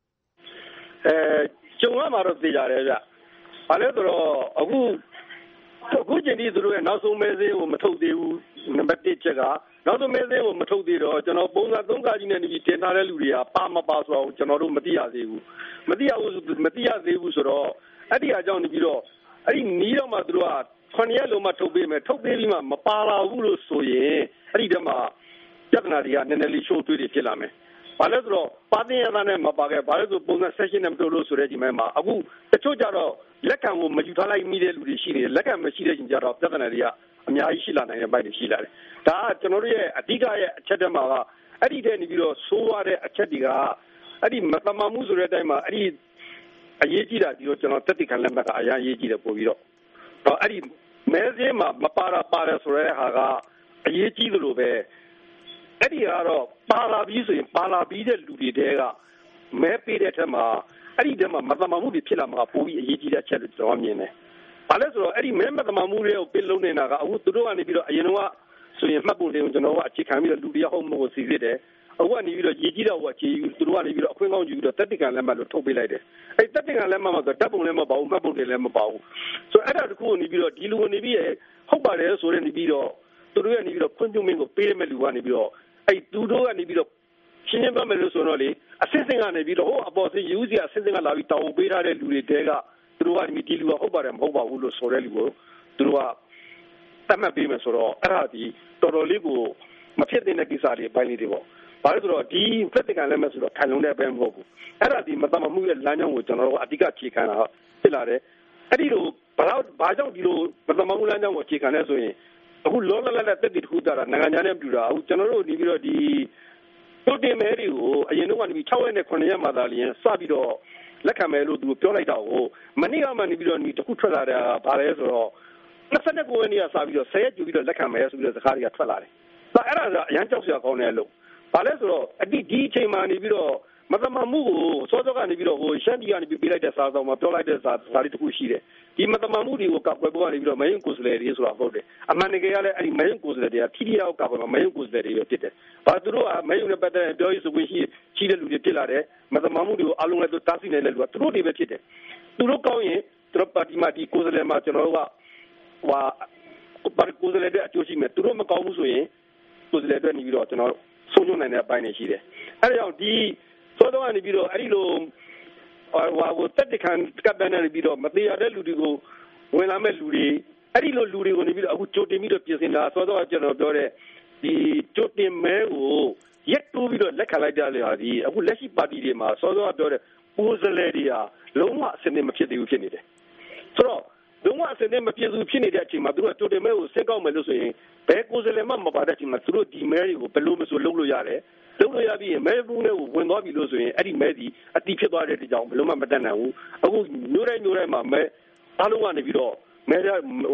ကြုံရမှာတော့သိကြတယ်ဗျဘာလဲဆိုတော့အခုချိန်ထိသူတို့ရဲ့နောက်ဆုံးမဲစင်းကိုမထုတ်သေးဘူးနံပါတ်1ချက်ကနောက်ဆုံးမဲစင်းကိုမထုတ်သေးတော့ကျွန်တော်ပုံစံ3ကကြီးနဲ့နေပြီးတင်ထားတဲ့လူတွေကပါမပါဆိုတော့ကျွန်တော်တို့မသိရသေးဘူးမသိရသေးဘူးဆိုတော့အဲ့ဒီအကြောင်းနေပြီးတော့အဲ့ဒီနီးတော့မှသူတို့က9ရက်လုံးမှထုတ်ပေးမယ်ထုတ်ပေးပြီးမှမပါလာဘူးလို့ဆိုရင်အဲ့ဒီတည်းမှာပြဿနာတွေကနည်းနည်းလေးရှိုးသွေးတွေဖြစ်လာမယ်ဘာလဲဆိုတော့ပါတင်ရတာနဲ့မပါခဲ့ဘာလဲဆိုပုံစံ session နဲ့မတို့လို့ဆိုတဲ့ဒီမှာအခုတချို့ကြတော့လက်ခံကိုမယူထားလိုက်မိတဲ့လူတွေရှိနေတယ်လက်ခံမရှိတဲ့ချင်းကြတော့ပြဿနာတွေကအများကြီးရှိလာနိုင်တဲ့ဘက်တွေရှိလာတယ်ဒါကကျွန်တော်တို့ရဲ့အဓိကရဲ့အချက်တည်းမှာကအဲ့ဒီတည်းနေပြီးတော့ဆိုးရတဲ့အချက်တွေကအဲ့ဒီမတမမှုဆိုတဲ့အတိုင်းမှာအဲ့ဒီအရေးကြီးတာဒီတော့ကျွန်တော်တက်တိခံလက်မှတ်ကအရင်အရေးကြီးတယ်ပို့ပြီးတော့အဲ့ဒီမဲစင်းမှာမပါတယ်ဆိုတဲ့ဟာကအရေးကြီးသလိုပဲအဲ့ဒီကတော့ပါလာပြီးဆိုရင်ပါလာပြီးတဲ့လူတွေတဲကမဲပေးတဲ့ထက်မှာအဲ့ဒီတည်းမှာမတမမှုတွေဖြစ်လာမှာပိုပြီးအရေးကြီးတဲ့အချက်လို့ကျွန်တော်မြင်တယ်ဘာလဲဆိုတော့အဲ့ဒီမဲမတမမှုတွေကိုပြလုံးနေတာကအခုသူတို့ကနေပြီးတော့အရင်ကဆိုရင်မှတ်ပုံတွေကိုကျွန်တော်ကအခြေခံပြီးတော့လူတွေဟုတ်မဟုတ်စီစစ်တယ်အခုကနေပြီးတော့ရေးကြီးတော့အခြေယူသူတို့ကနေပြီးတော့အခွင့်ကောင်းယူပြီးတော့တက်တိကန်လက်မှတ်လို့ထုတ်ပေးလိုက်တယ်အဲ့တက်တိကန်လက်မှတ်မှာဆိုဓာတ်ပုံလည်းမပါဘူးမှတ်ပုံတွေလည်းမပါဘူးဆိုတော့အဲ့ဒါတခုကနေပြီးတော့ဒီလူကနေပြီးဟုတ်ပါတယ်ဆိုတဲ့နေပြီးတော့သူတို့ကနေပြီးတော့ခွင့်ပြုမင်းကိုပေးရမယ့်လူကနေပြီးတော့အဲ့သူတို့ကနေပြီးတော့ရှင်းရှင်းပြောမယ်လို့ဆိုတော့လေအစစ်စင်ကနေပြီးတော့ဟိုအပေါ်စီယူစီအစစ်စင်ကလာပြီးတောင်းပေးထားတဲ့လူတွေတဲကသူတို့ကနေဒီလူကဟုတ်ပါတယ်မဟုတ်ပါဘူးလို့ဆိုတဲ့လူကိုသူတို့ကတတ်မှတ်ပေးမယ်ဆိုတော့အဲ့ဒါဒီတော်တော်လေးကိုမဖြစ်တဲ့ကိစ္စတွေပိုင်းလေးတွေပေါ့ဘာလို့ဆိုတော့ဒီဖက်တကန်လည်းမဆိုတော့ခံလုံးတဲ့ပဲမဟုတ်ဘူးအဲ့ဒါဒီမတမမှုရဲ့လမ်းကြောင်းကိုကျွန်တော်တို့အဓိကခြေခံတာဖြစ်လာတယ်အဲ့ဒီလိုဘာကြောင့်ဒီလိုမတမမှုလမ်းကြောင်းကိုခြေခံလဲဆိုရင်အခုလောလောလတ်လတ်တက်တည်ထူတာနိုင်ငံခြားနဲ့ပြူတာအခုကျွန်တော်တို့နေပြီးတော့ဒီတို့တင်မဲတွေကိုအရင်တော့ကနေပြီး6ရက်နဲ့9ရက်မှသာလျင်စပြီးတော့လက်ခံမယ်လို့သူပြောလိုက်တာကိုမနေ့ကမှနေပြီးတော့ဒီတစ်ခုထွက်လာတာဗါလဲဆိုတော့29ရက်နေ့ကစပြီးတော့10ရက်ကျူပြီးတော့လက်ခံမယ်ဆိုပြီးတော့စကားတွေကထွက်လာတယ်။ဒါအဲ့ဒါကအရန်ကြောက်စရာကောင်းတယ်လို့ဗါလဲဆိုတော့ဒီအချိန်မှနေပြီးတော့မသမမှုကိုစောစောကနေပြီးတော့ရှမ်းပြည်ကနေပြီးလိုက်တဲ့စာဆောင်မှာပြောလိုက်တဲ့စာလေးတစ်ခုရှိတယ်ဒီမသမမှုတွေကိုကောက်ွယ်ပေါ်ကနေပြီးတော့မယုံကိုယ်စလဲတွေဆိုတာဟုတ်တယ်အမှန်တကယ်ကလည်းအဲ့ဒီမယုံကိုယ်စလဲတွေကထိထိရောက်ကောက်ွယ်မှာမယုံကိုယ်စလဲတွေပဲဖြစ်တယ်ဘာသူတို့ကမယုံနဲ့ပတ်သက်ပြောရေးဆိုခွင့်ရှိတဲ့လူတွေဖြစ်လာတယ်မသမမှုတွေကိုအလုံးလိုက်တားဆီးနေတဲ့လူကသူတို့တွေပဲဖြစ်တယ်သူတို့ကောင်းရင်သူတို့ပါတီမှာဒီကိုယ်စလဲမှာကျွန်တော်တို့ကပါတီကိုယ်စလဲတဲ့အကျိုးရှိမယ်သူတို့မကောင်းဘူးဆိုရင်ကိုယ်စလဲတွေနေပြီးတော့ကျွန်တော်ဆုံးညွှန်းနိုင်တဲ့အပိုင်းတွေရှိတယ်အဲ့ဒါကြောင့်ဒီစောစောကနေပြီးတော့အဲ့ဒီလိုတက်တခံကပ်ပန်းနေပြီးတော့မတရားတဲ့လူတွေကိုဝင်လာမဲ့လူတွေအဲ့ဒီလိုလူတွေကိုနေပြီးတော့အခုကြိုတင်ပြီးတော့ပြင်ဆင်တာစောစောကကျွန်တော်ပြောတဲ့ဒီကြိုတင်မဲကိုရက်တိုးပြီးတော့လက်ခံလိုက်ကြလေဟာဒီအခုလက်ရှိပါတီတွေမှာစောစောကပြောတဲ့ကိုယ်စားလှယ်တွေကလုံးဝအစနစ်မဖြစ်သေးဘူးဖြစ်နေတယ်ဆိုတော့လုံးဝအစနစ်မဖြစ်ဘူးဖြစ်နေတဲ့အချိန်မှာသူတို့ကြိုတင်မဲကိုစစ်ကောက်မယ်လို့ဆိုရင်ဘယ်ကိုယ်စားလှယ်မှမပါတဲ့အချိန်မှာသူတို့ဒီမဲတွေကိုဘယ်လိုမဆိုလုပ်လို့ရတယ်လုံးလို့ရပြီးရင်မဲဘူးနဲ့ဝင်သွားပြီလို့ဆိုရင်အဲ့ဒီမဲဒီအတိဖြစ်သွားတဲ့ကြောင်ဘယ်လိုမှမတတ်နိုင်ဘူးအခုမျိုးတိုင်းမှာမဲအားလုံးကနေပြီးတော့မဲမ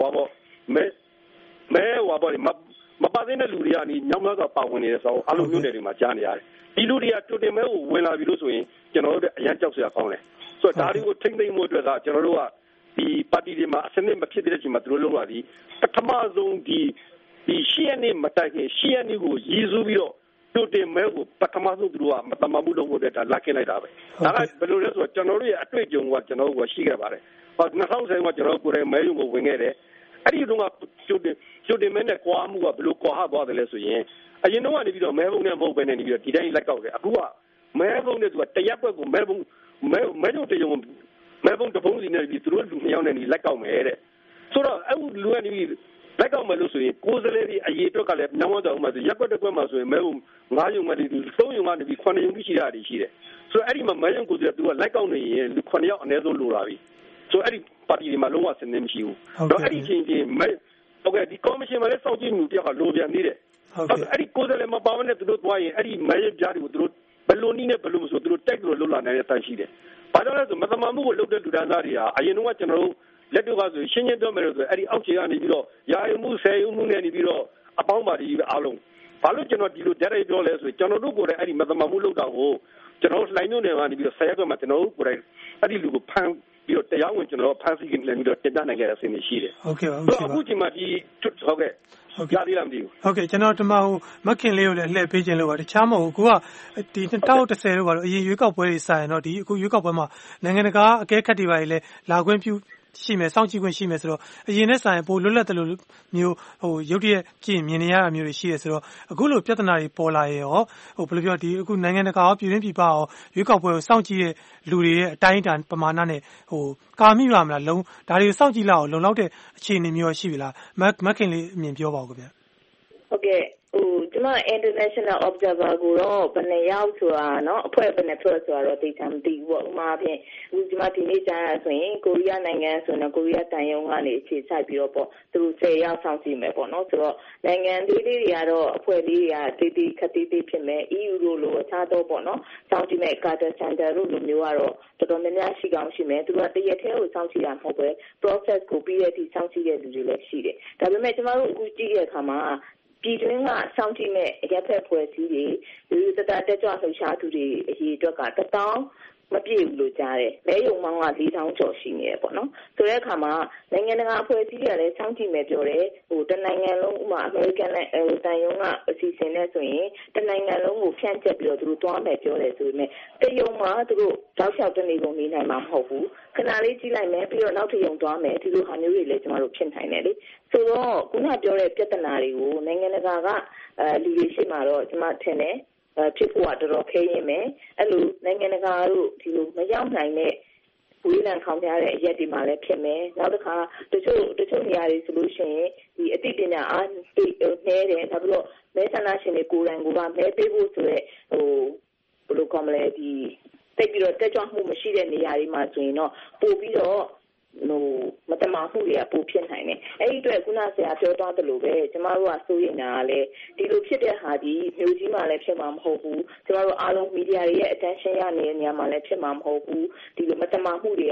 ပါတဲ့လူတွေကနေညောင်းများစွာပါဝင်နေတဲ့ဆောင်းအားလုံးမျိုးတွေမှာကြားနေရတယ်ဒီလူတွေကတူတင်မဲကိုဝင်လာပြီလို့ဆိုရင်ကျွန်တော်တို့အရန်ကြောက်စရာကောင်းတယ်ဆိုတော့ဒါတွေကိုထိမ့်သိမ့်မှုအတွက်ကကျွန်တော်တို့ကဒီပါတီတွေမှာအစနစ်မဖြစ်တဲ့အချိန်မှာသူတို့လုပ်လာပြီးပထမဆုံးဒီရှေ့ရနေမတိုင်ခင်ရှေ့ရနေကိုရည်စူးပြီးတော့တို့တင်မဲကိုပထမဆုံးသူတို့ကမတမမှုလုပ်ဖို့တက်တာလာခင်းလိုက်တာပဲဒါကဘယ်လိုလဲဆိုတော့ကျွန်တော်တို့ရဲ့အတွေ့အကြုံကကျွန်တော်တို့ကရှိခဲ့ပါတယ်2010ကကျွန်တော်ကိုယ်တိုင်မဲရုံကိုဝင်ခဲ့တယ်အဲ့ဒီတုန်းကကျိုတင်မဲနဲ့ကွာမှုကဘယ်လိုကွာဟသွားတယ်လဲဆိုရင်အရင်တော့ကနေပြီးတော့မဲဘုံနဲ့မဟုတ်ဘဲနဲ့နေပြီးတော့ဒီတိုင်းလိုက်ကောက်တယ်အခုကမဲဘုံနဲ့သူကတရက်ွက်ကိုမဲရုံတရုံမဲဘုံတပုံးစီနဲ့ပြီးသူတို့လူမြောင်းနေနေလိုက်ကောက်မယ်တဲ့ဆိုတော့အဲ့လူကနေပြီးလိုက်ကောက်မယ်လို့ဆိုရင်ကိုယ်စလဲဒီအရေးအတွက်ကလည်းနှောင်းတော့မှဆိုရက်ွက်တစ်ကွက်မှဆိုရင်မဲဘုံ9ရုံမှဒီ3ရုံကနေပြီး9ရုံရှိတာရှိတယ်ဆိုတော့အဲ့ဒီမှာမဲရုံကိုယ်စလဲသူကလိုက်ကောက်နေရင်လူ9ယောက်အနည်းဆုံးလိုလာပြီဆိုအဲ့ဒီပါတီတွေမှာလုံးဝစနေမရှိဘူးတော့အဲ့ဒီချင်းချင်းမဲဟုတ်ကဲ့ဒီကော်မရှင်မှာလည်းစောင့်ကြည့်မှုတယောက်ကလိုပြန်နေတယ်အဲ့ဒီကိုယ်စလဲမပါမနဲ့သူတို့သွားရင်အဲ့ဒီမဲရကြားတွေကိုသူတို့ဘယ်လိုနည်းနဲ့ဘယ်လိုမဆိုသူတို့တက်လို့လွတ်လာနိုင်တဲ့အတိုင်းရှိတယ်ဘာကြောင့်လဲဆိုမသမမှုကိုလုပ်တဲ့လူဒန်းသားတွေဟာအရင်တော့ကျွန်တော်တို့လက်တို့ကဆိုရှင်းရှင်းပြောမယ်လို့ဆိုအဲ့ဒီအောက်ခြေကနေပြီးတော့ရာယုံမှုဆယ်ယုံမှုနဲ့နေပြီးတော့အပေါင်းပါတီပဲအားလုံးဘာလို့ကျွန်တော်ဒီလိုကြက်ရိုက်ပြောလဲဆိုကျွန်တော်တို့ကိုယ်တိုင်အဲ့ဒီမသမမှုလုပ်တာကိုကျွန်တော်လှိုင်းညွန့်နေကနေပြီးတော့ဆယ်ရက်ကွက်မှာကျွန်တော်တို့ကိုယ်တိုင်အဲ့ဒီလူကိုဖမ်းပြီးတော့တရားဝင်ကျွန်တော်ဖမ်းဆီးနေပြီးတော့တင်ပြနိုင်ခဲ့တဲ့အစီအစဉ်ရှိတယ်ဟုတ်ကဲ့ပါအခုချိန်မှာဒီဟုတ်ကဲ့ကြားသေးလားမသိဘူးဟုတ်ကဲ့ကျွန်တော်ဒီမှာမခင်လေးကိုလည်းလှည့်ပေးခြင်းလို့ပါတခြားမဟုတ်ဘူးကိုကဒီ2010လို့ပါတော့အရင်ရွေးကောက်ပွဲတွေစရင်တော့ဒီအခုရွေးကောက်ပွဲမှာနိုင်ငံတကာအကဲခတ်တွေပါလေလာခွင့်ပြုရှိမယ်စောင့်ကြည့်ခွင့်ရှိမယ်ဆိုတော့အရင်နဲ့ဆိုင်ပိုလွတ်လပ်တယ်လို့မျိုးရုပ်တရက်ကြည့်မြင်နေရတာမျိုးတွေရှိတယ်ဆိုတော့အခုလိုပြဿနာတွေပေါ်လာရင်ရောဘယ်လိုပြောဒီအခုနိုင်ငံတကာရောပြည်တွင်းပြည်ပရောရွေးကောက်ပွဲကိုစောင့်ကြည့်တဲ့လူတွေရဲ့အတိုင်းအတာပမာဏနဲ့ကာမိပါမလားလုံးဒါတွေကိုစောင့်ကြည့်လောက်အောင်လုံလောက်တဲ့အခြေအနေမျိုးရှိပြီလားမခင်လေးအမြင်ပြောပါဦးခင်ဗျဟုတ်ကဲ့ကျွန်တော် international observer ကိုတော့ဘယ်နှယောက်ဆိုတာเนาะအဖွဲ့ဘယ်နှဖွဲ့ဆိုတာတော့သိချင်မသိဘူးပေါ့ဥပမာဖြင့်ဒီမှာဒီနေ့ကြားရဆိုရင်ကိုရီးယားနိုင်ငံဆိုတော့ကိုရီးယားတန်ယုံကနေအခြေစိုက်ပြီးတော့ပေါ့သူတို့10ယောက်ဆောင်ကြည့်မယ်ပေါ့เนาะဆိုတော့နိုင်ငံသေးလေးတွေကတော့အဖွဲ့လေးတွေကတေးခက်တေးဖြစ်မယ် EU တို့လိုအခြားတော့ပေါ့เนาะစောင့်ကြည့်မယ် Carter Center တို့လိုမျိုးကတော့တော်တော်များများရှိကောင်းရှိမယ်သူကတရက်ထဲကိုစောင့်ကြည့်တာမဟုတ်ပဲ process ကိုပြီးတဲ့အထိစောင့်ကြည့်တဲ့လူတွေလည်းရှိတယ်ဒါပေမဲ့ကျွန်တော်တို့အခုကြည့်တဲ့အခါမှာပြည်တွင်းကစောင့်ကြည့်မဲ့ရပ်ဖက်ဖွဲ့စည်းတွေလူတက်ကြွလှုပ်ရှားသူတွေအရေးအတွက်က1000မပြည့်ဘူးလို့ကြားတယ်။မဲယုံမောင်းက4000ကျော်ရှိနေတယ်ပေါ့နော်။ဆိုတဲ့အခါမှာနိုင်ငံတကာအဖွဲ့အစည်းတွေကလည်းစောင့်ကြည့်မယ်ပြောတယ်။တနိုင်ငံလုံးဥမာအမေရိကန်နဲ့တန်ယုံကအစီအစဉ်နဲ့ဆိုရင်တနိုင်ငံလုံးကိုဖြန့်ကျက်ပြီးတော့သူတို့တွားမယ်ပြောတယ်ဆိုပေမဲ့တယုံမှာသူတို့တောက်လျှောက်တနေကုန်နေနိုင်မှာမဟုတ်ဘူး။ခဏလေးကြည့်လိုက်မယ်ပြီးတော့နောက်ထပ်ယုံတွားမယ်ဒီလိုဟာမျိုးတွေလည်းကျမတို့ဖြစ်နိုင်တယ်လေ။ဆိုတော့ခုနပြောတဲ့ပြဿနာတွေကိုနိုင်ငံတကာကလူတွေရှိမှတော့ကျမထင်တယ်ဖြစ်ဖို့ကတော်တော်ခဲရင်မယ်အဲ့လိုနိုင်ငံတကာတို့ဒီလိုမရောက်နိုင်တဲ့ဝေးလံခေါင်ပြတဲ့အရက်ဒီမှာလည်းဖြစ်မယ်နောက်တစ်ခါတချို့နေရာတွေဆိုလို့ရှိရင်ဒီအသိပညာအားနေတယ်ဒါပြီးတော့မဲဆန္ဒရှင်တွေကိုယ်တိုင်ကမဲပေးဖို့ဆိုရဲဘယ်လိုကောမလဲဒီတိတ်ပြီးတော့တက်ကြွမှုမရှိတဲ့နေရာတွေမှာဆိုရင်တော့ပို့ပြီးတော့မတမာမှုတွေကပိုဖြစ်နိုင်တယ်။အဲ့ဒီအတွက်ခုနဆရာပြောသွားသလိုပဲကျမတို့ကစိုးရိမ်တာကလည်းဒီလိုဖြစ်တဲ့ဟာဒီမျိုးကြီးမှလည်းဖြစ်မှာမဟုတ်ဘူး။ကျမတို့အားလုံးမီဒီယာတွေရဲ့ attention ရနေတဲ့နေရာမှာလည်းဖြစ်မှာမဟုတ်ဘူး။ဒီလိုမတမာမှုတွေက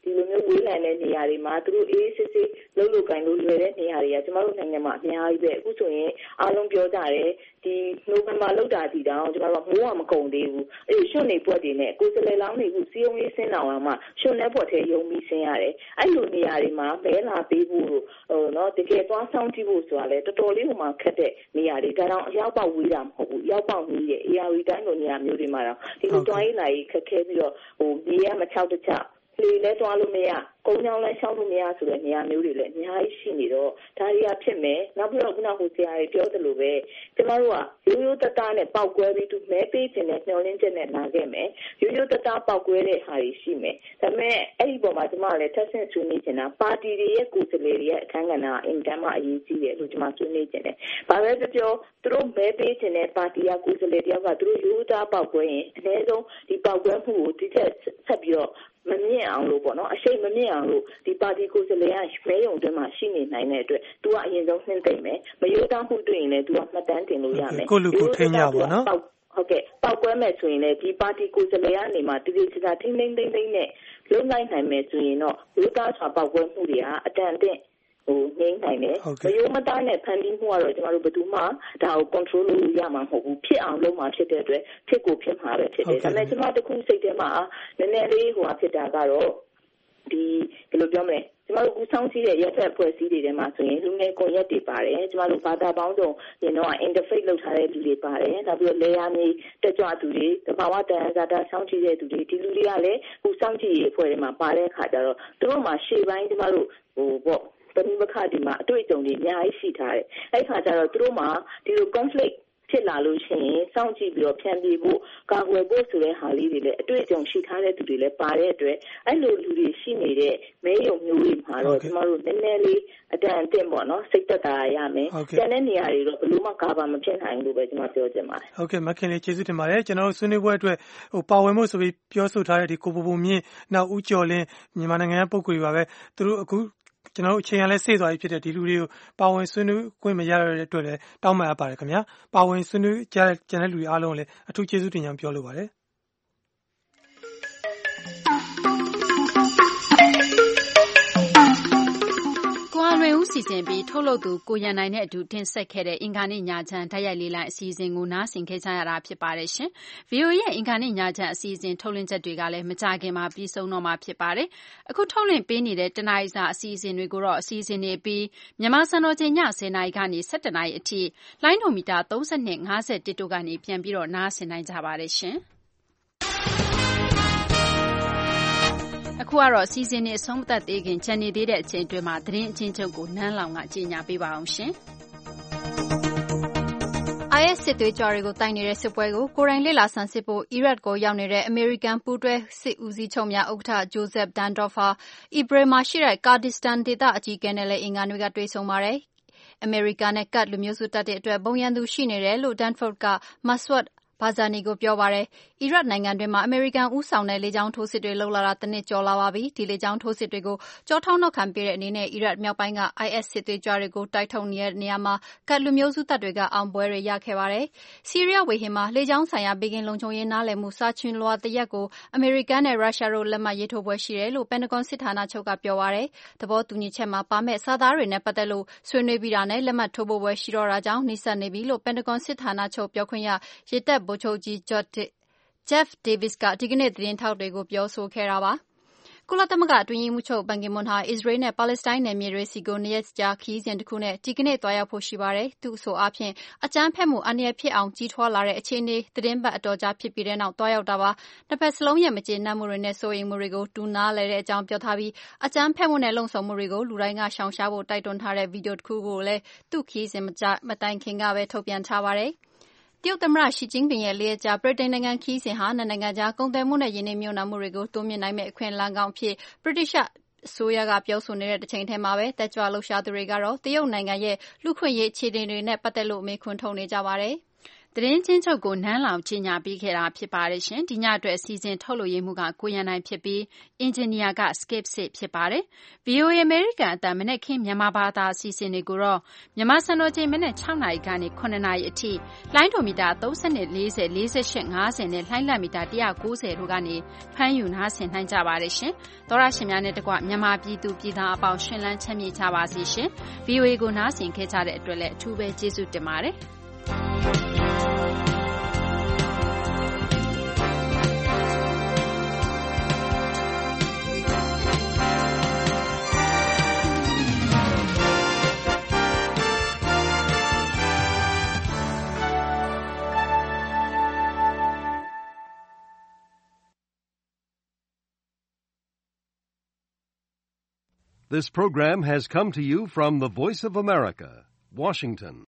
ဒီလိုမျိုးဝေးလံတဲ့နေရာတွေမှာသူတို့အေးစစ်စစ်လှုပ်လို့ကိုင်လို့လွယ်တဲ့နေရာတွေကကျမတို့နိုင်ငံမှာအများကြီးပဲအခုဆိုရင်အားလုံးပြောကြတယ်ဒီနိုဝင်ဘာလောက်တာဒီတောင်ကျမတို့ကမိုးကမကုန်သေးဘူးအဲ့ဒီရွှွန်နေပွက်တွေနဲ့ကိုယ်စလဲလောင်းနေခုစီယုံလေးဆင်းအောင်မှရွှွန်တဲ့ပွက်ထဲယုံပြီးဆင်းရတယ်အဲ့လိုနေရာတွေမှာမဲလာပေးဖို့နော်တကယ်သွားဆောင်ကြည့်ဖို့ဆိုတာလေတော်တော်လေးဟိုမှာခက်တဲ့နေရာတွေဒါတော့အရောက်ပေါက်ဝေးတာမဟုတ်ဘူးရောက်ပေါက်ကြီးရဲ့ AR တိုင်းလိုနေရာမျိုးတွေမှာတော့ဒီလိုတွိုင်းလာရေးခက်ခဲပြီးတော့မြေရမချောက်တချလေလဲသွားလို့မရကုန်းချောင်းလဲရှောင်းလို့မရဆိုတဲ့နေရာမျိုးတွေလည်းအများကြီးရှိနေတော့ဒါတွေကဖြစ်မယ်နောက်ပြီးတော့ခုနကဆရာကြီးပြောသလိုပဲကျမတို့ကရိုးရိုးတသားနဲ့ပေါက်ကွဲပြီးသူမဲပေးခြင်းနဲ့ညှော်လင်းချက်နဲ့လာခဲ့မယ်ရိုးရိုးတသားပေါက်ကွဲတဲ့ဟာတွေရှိမယ်ဒါပေမဲ့အဲ့ဒီပေါ်မှာကျမကလည်းထပ်ဆင့်ဆွေးနွေးခြင်းတာပါတီတွေရဲ့ကိုယ်စားလှယ်တွေရဲ့အခမ်းကဏ္ဍအင်တန်မှအရေးကြီးတယ်လို့ကျမဆွေးနွေးခြင်းတယ်ဘာပဲပြောသူတို့မဲပေးခြင်းနဲ့ပါတီကကိုယ်စားလှယ်တယောက်ကသူတို့ရိုးရိုးသားပေါက်ကွဲရင်အနည်းဆုံးဒီပေါက်ကွဲမှုကိုဒီထက်ဆက်ပြီးတော့မမြင့်အောင်လို့ပေါ့နော်အရှိန်မမြင့်အောင်လို့ဒီပါတီကိုယ်စားလှယ်ကမဲရုံတွင်းမှာရှိနေနိုင်တဲ့အတွက် तू ကအရင်ဆုံးနှင်းသိမ့်မယ်မရိုးသားမှုတွေ့ရင်လည်း तू ကမှတ်တမ်းတင်လို့ရမယ်ကိုလူကိုထိန်းရပါနော်ဟုတ်ကဲ့ပေါက်ကွဲမဲ့ဆိုရင်လည်းဒီပါတီကိုယ်စားလှယ်ကနေမှတည်တည်ချာထိမ့်သိမ့်နဲ့လုံးလိုက်နိုင်မယ်ဆိုရင်တော့ရိုးသားစွာပေါက်ကွဲမှုတွေဟာအတန်အသင့်ငိမ့်နိုင်တယ်မယုံမသားနဲ့ဖန်တီးမှုကတော့ကျမတို့ဘယ်သူမှဒါကို control လုပ်ရမှာမဟုတ်ဘူးဖြစ်အောင်လုပ်မှာဖြစ်တဲ့အတွက်ဖြစ်ကိုဖြစ်မှာပဲဖြစ်တယ်ဒါပေမဲ့ကျမတခုစိတ်ထဲမှာနည်းနည်းလေးဖြစ်တာကတော့ဒီဘယ်လိုပြောမလဲကျမတို့ကူဆောင်စည်းတဲ့ရက်ဖက်ဖွဲ့စည်းတွေထဲမှာဆိုရင်လူငယ်ကွန်ရက်တွေပါတယ်ကျမတို့ဘာသာပေါင်းစုံညတော့ interface လုပ်ထားတဲ့လူတွေပါတယ်နောက်ပြီးတော့လေယာဉ်မြေတက်ကြွသူတွေတဘာဝတန်ဇာတာစောင့်ကြည့်တဲ့သူတွေဒီလူတွေကလည်းကူဆောင်ကြည့်ရေးအဖွဲ့တွေမှာပါတဲ့အခါကျတော့သူတို့မှာရှေ့ပိုင်းကျမတို့ပဋိပက္ခဒီမှာအတွေ့အကြုံတွေအများကြီးရှိထားတယ်အဲ့ခါကျတော့သူတို့မှာဒီလို conflict ဖြစ်လာလို့ရှိရင်စောင့်ကြည့်ပြီးတော့ဖြန့်ပြေးဖို့ကာကွယ်ဖို့ဆိုတဲ့ဟာလေးတွေလည်းအတွေ့အကြုံရှိထားတဲ့သူတွေလည်းပါတဲ့အတွက်အဲ့လိုလူတွေရှိနေတဲ့မဲရုံမျိုးတွေမှာတော့ကျမတို့နည်းနည်းလေးအတန်အသင့်ပေါ့နော်စိတ်သက်သာရမယ်ကျန်တဲ့နေရာတွေတော့ဘယ်လို့မှကာပါမဖြစ်နိုင်ဘူးပဲကျမပြောချင်ပါတယ်ဟုတ်ကဲ့မခင်လေးကျေးဇူးတင်ပါတယ်ကျွန်တော်တို့ဆွေးနွေးပွဲအတွက်ပါဝင်မှုဆိုပြီးပြောဆိုထားတဲ့ဒီကိုပူပူမြင့်နောက်ဦးကျော်လင်းမြန်မာနိုင်ငံရဲ့ပုံကိုယ်တွေပါပဲသူတို့အခုကျွန်တော်တို့အချိန်ကလည်းစေ့သွားပြီဖြစ်တဲ့ဒီလူတွေကိုပါဝင်ဆွေးနွေးခွင့်မရတဲ့အတွက်လည်းတောင်းပန်အပ်ပါတယ်ခင်ဗျာပါဝင်ဆွေးနွေးကြတဲ့ကျန်တဲ့လူတွေအားလုံးလည်းအထူးကျေးဇူးတင်ကြောင်းပြောလိုပါတယ်လွင်ဦးစီစဉ်ပြီးထုတ်လုပ်သူကိုရန်နိုင်နဲ့အတူတင်ဆက်ခဲ့တဲ့အင်္ဂါနေ့ညချမ်းဓာတ်ရိုက်လေးလိုင်းအစီအစဉ်ကိုနားဆင်ခဲ့ကြရတာဖြစ်ပါတယ်ရှင်။ VOA ရဲ့အင်္ဂါနေ့ညချမ်းအစီအစဉ်ထုတ်လွှင့်ချက်တွေကလည်းမကြာခင်မှာပြီးဆုံးတော့မှာဖြစ်ပါတယ်။အခုထုတ်လွှင့်ပေးနေတဲ့တနားရီစာအစီအစဉ်တွေကိုတော့အစီအစဉ်တွေပြီးမြန်မာစံတော်ချိန်ည10:00နာရီကနေ17:00နာရီအထိလိုင်းဒိုမီတာ32 51တို့ကနေပြန်ပြီးတော့နားဆင်နိုင်ကြပါတယ်ရှင်။အခုကတော့စီစဉ်နေဆုံးသက်သေးခင်ကျန်နေသေးတဲ့အချိန်တွင်မှာသတင်းအချင်းချုပ်ကိုနန်းလောင်ကကြေညာပေးပါအောင်ရှင်။ IS စစ်သွေးကြွတွေကိုတိုက်နေတဲ့စစ်ပွဲကိုကိုယ်တိုင်လေ့လာဆန်းစစ်ဖို့အီရတ်ကိုရောက်နေတဲ့အမေရိကန်ပူးတွဲစစ်ဦးစီးချုပ်များဥက္ကဋ္ဌ Joseph Dunford ဟာအီဘရမှာရှိတဲ့ကာဒစ္စတန်ဒေသအကြီးအကဲနဲ့လည်းအင်္ဂါနေ့ကတွေ့ဆုံပါတယ်။အမေရိကန်နဲ့ကတ်လူမျိုးစုတပ်တဲ့အတွက်ဘုံရန်သူရှိနေတယ်လို့ Dunford က Massoud Barzani ကိုပြောပါတယ်။အီရတ်နိုင်ငံတွင်းမှာအမေရိကန်ဦးဆောင်တဲ့လေကြောင်းထိုးစစ်တွေလုပ်လာတာတစ်နှစ်ကျော်လာပါပြီ။ဒီလေကြောင်းထိုးစစ်တွေကိုကြောထောက်နောက်ခံပေးတဲ့အနေနဲ့အီရတ်မြောက်ပိုင်းက IS စစ်သွေးကြွတွေကိုတိုက်ထုတ်နေတဲ့နေရာမှာကတ်လူမျိုးစုတပ်တွေကအောင်ပွဲတွေရခဲ့ပါတယ်။ဆီးရီးယားဝေဟင်မှာလေကြောင်းဆိုင်ရာဘေးကင်းလုံခြုံရေးနားလည်မှုစာချွန်လွှာတစ်ရပ်ကိုအမေရိကန်နဲ့ရုရှားတို့လက်မှတ်ရေးထိုးပွဲရှိတယ်လို့ပန်တဂွန်စစ်ဌာနချုပ်ကပြောပါတယ်။သဘောတူညီချက်မှာပါမဲ့စာသားတွေနဲ့ပတ်သက်လို့ဆွေးနွေးပြီးတာနဲ့လက်မှတ်ထိုးဖို့ပွဲရှိတော့တာကြောင့်နှိစက်နေပြီလို့ပန်တဂွန်စစ်ဌာနချုပ်ပြောခွင့်ရရေတပ်ဗိုလ်ချုပ်ကြီးJeff Davis ကဒီကနေ့သတင်းထောက်တွေကိုပြောဆိုခဲ့တာပါ။ကုလသမဂ္ဂအတွင်းရေးမှူးချုပ်ဘန်ကီမွန်းဟာအစ္စရေးနဲ့ပါလက်စတိုင်းနယ်မြေတွေစီကို2ရက်ကြာခရီးစဉ်တစ်ခုနဲ့ဒီကနေ့သွားရောက်ဖို့ရှိပါတယ်။သူ့အဆိုအားဖြင့်အကြမ်းဖက်မှုအန္တရာယ်ဖြစ်အောင်ကြီးထွားလာတဲ့အခြေအနေသတင်းပတ်အတော်ကြာဖြစ်ပြီးတဲ့နောက်သွားရောက်တာပါ။နှစ်ဖက်စလုံးရဲ့မကျေနပ်မှုတွေနဲ့စိုးရိမ်မှုတွေကိုတူနားလည်တဲ့အကြောင်းပြောထားပြီးအကြမ်းဖက်မှုနဲ့လုံခြုံမှုတွေကိုလူတိုင်းကရှောင်ရှားဖို့တိုက်တွန်းထားတဲ့ဗီဒီယိုတစ်ခုကိုလည်းသူ့ခရီးစဉ်မတိုင်ခင်ကပဲထုတ်ပြန်ထားပါတယ်။တရုတ်သမ္မတရှီကျင်းပင်ရဲ့4ရက်ကြာဗြိတိန်နိုင်ငံခရီးစဉ်ဟာနှစ်နိုင်ငံကြားကုန်သွယ်မှုနဲ့ယင်းနှိမ့်မြုပ်နှံမှုတွေကိုတိုးမြင့်နိုင်မယ့်အခွင့်အလမ်းကောင်းအဖြစ်ဗြိတိရှ်အစိုးရကပြောဆိုနေတဲ့တစ်ချိန်တည်းမှာပဲတက်ကြွလှုပ်ရှားသူတွေကတော့တရုတ်နိုင်ငံရဲ့လူ့ခွင့်ရေးအခြေအနေတွေနဲ့ပတ်သက်လို့မေးခွန်းထုတ်နေကြပါတယ်။သတင်းချင်းချုပ်ကိုနန်းလောင်ကြီးညာပေးခဲ့တာဖြစ်ပါတယ်ရှင်ဒီညအတွက်စီစဉ်ထုတ်လွှင့်ရမှုကကိုရန်နိုင်ဖြစ်ပြီးအင်ဂျင်နီယာက Skip စစ်ဖြစ်ပါတယ် VOA American အတန်မနေ့ခင်းမြန်မာဘာသာအစီအစဉ်တွေကိုတော့မြန်မာစံတော်ချိန်မနေ့6နာရီကနေ9နာရီအထိလိုင်းဒိုမီတာ30 40 48 50နဲ့လှိုင်းလက်မီတာ190တို့ကနေဖမ်းယူနားဆင်နိုင်ကြပါတယ်ရှင်သောရရှင်များနဲ့တကွမြန်မာပြည်သူပြည်သားအပေါင်းရှင်လန်းချမ်းမြေ့ကြပါစေရှင် VOA ကိုနားဆင်ခဲ့ကြတဲ့အတွက်လည်းအထူးပဲကျေးဇူးတင်ပါတယ် This program has come to you from the Voice of America, Washington.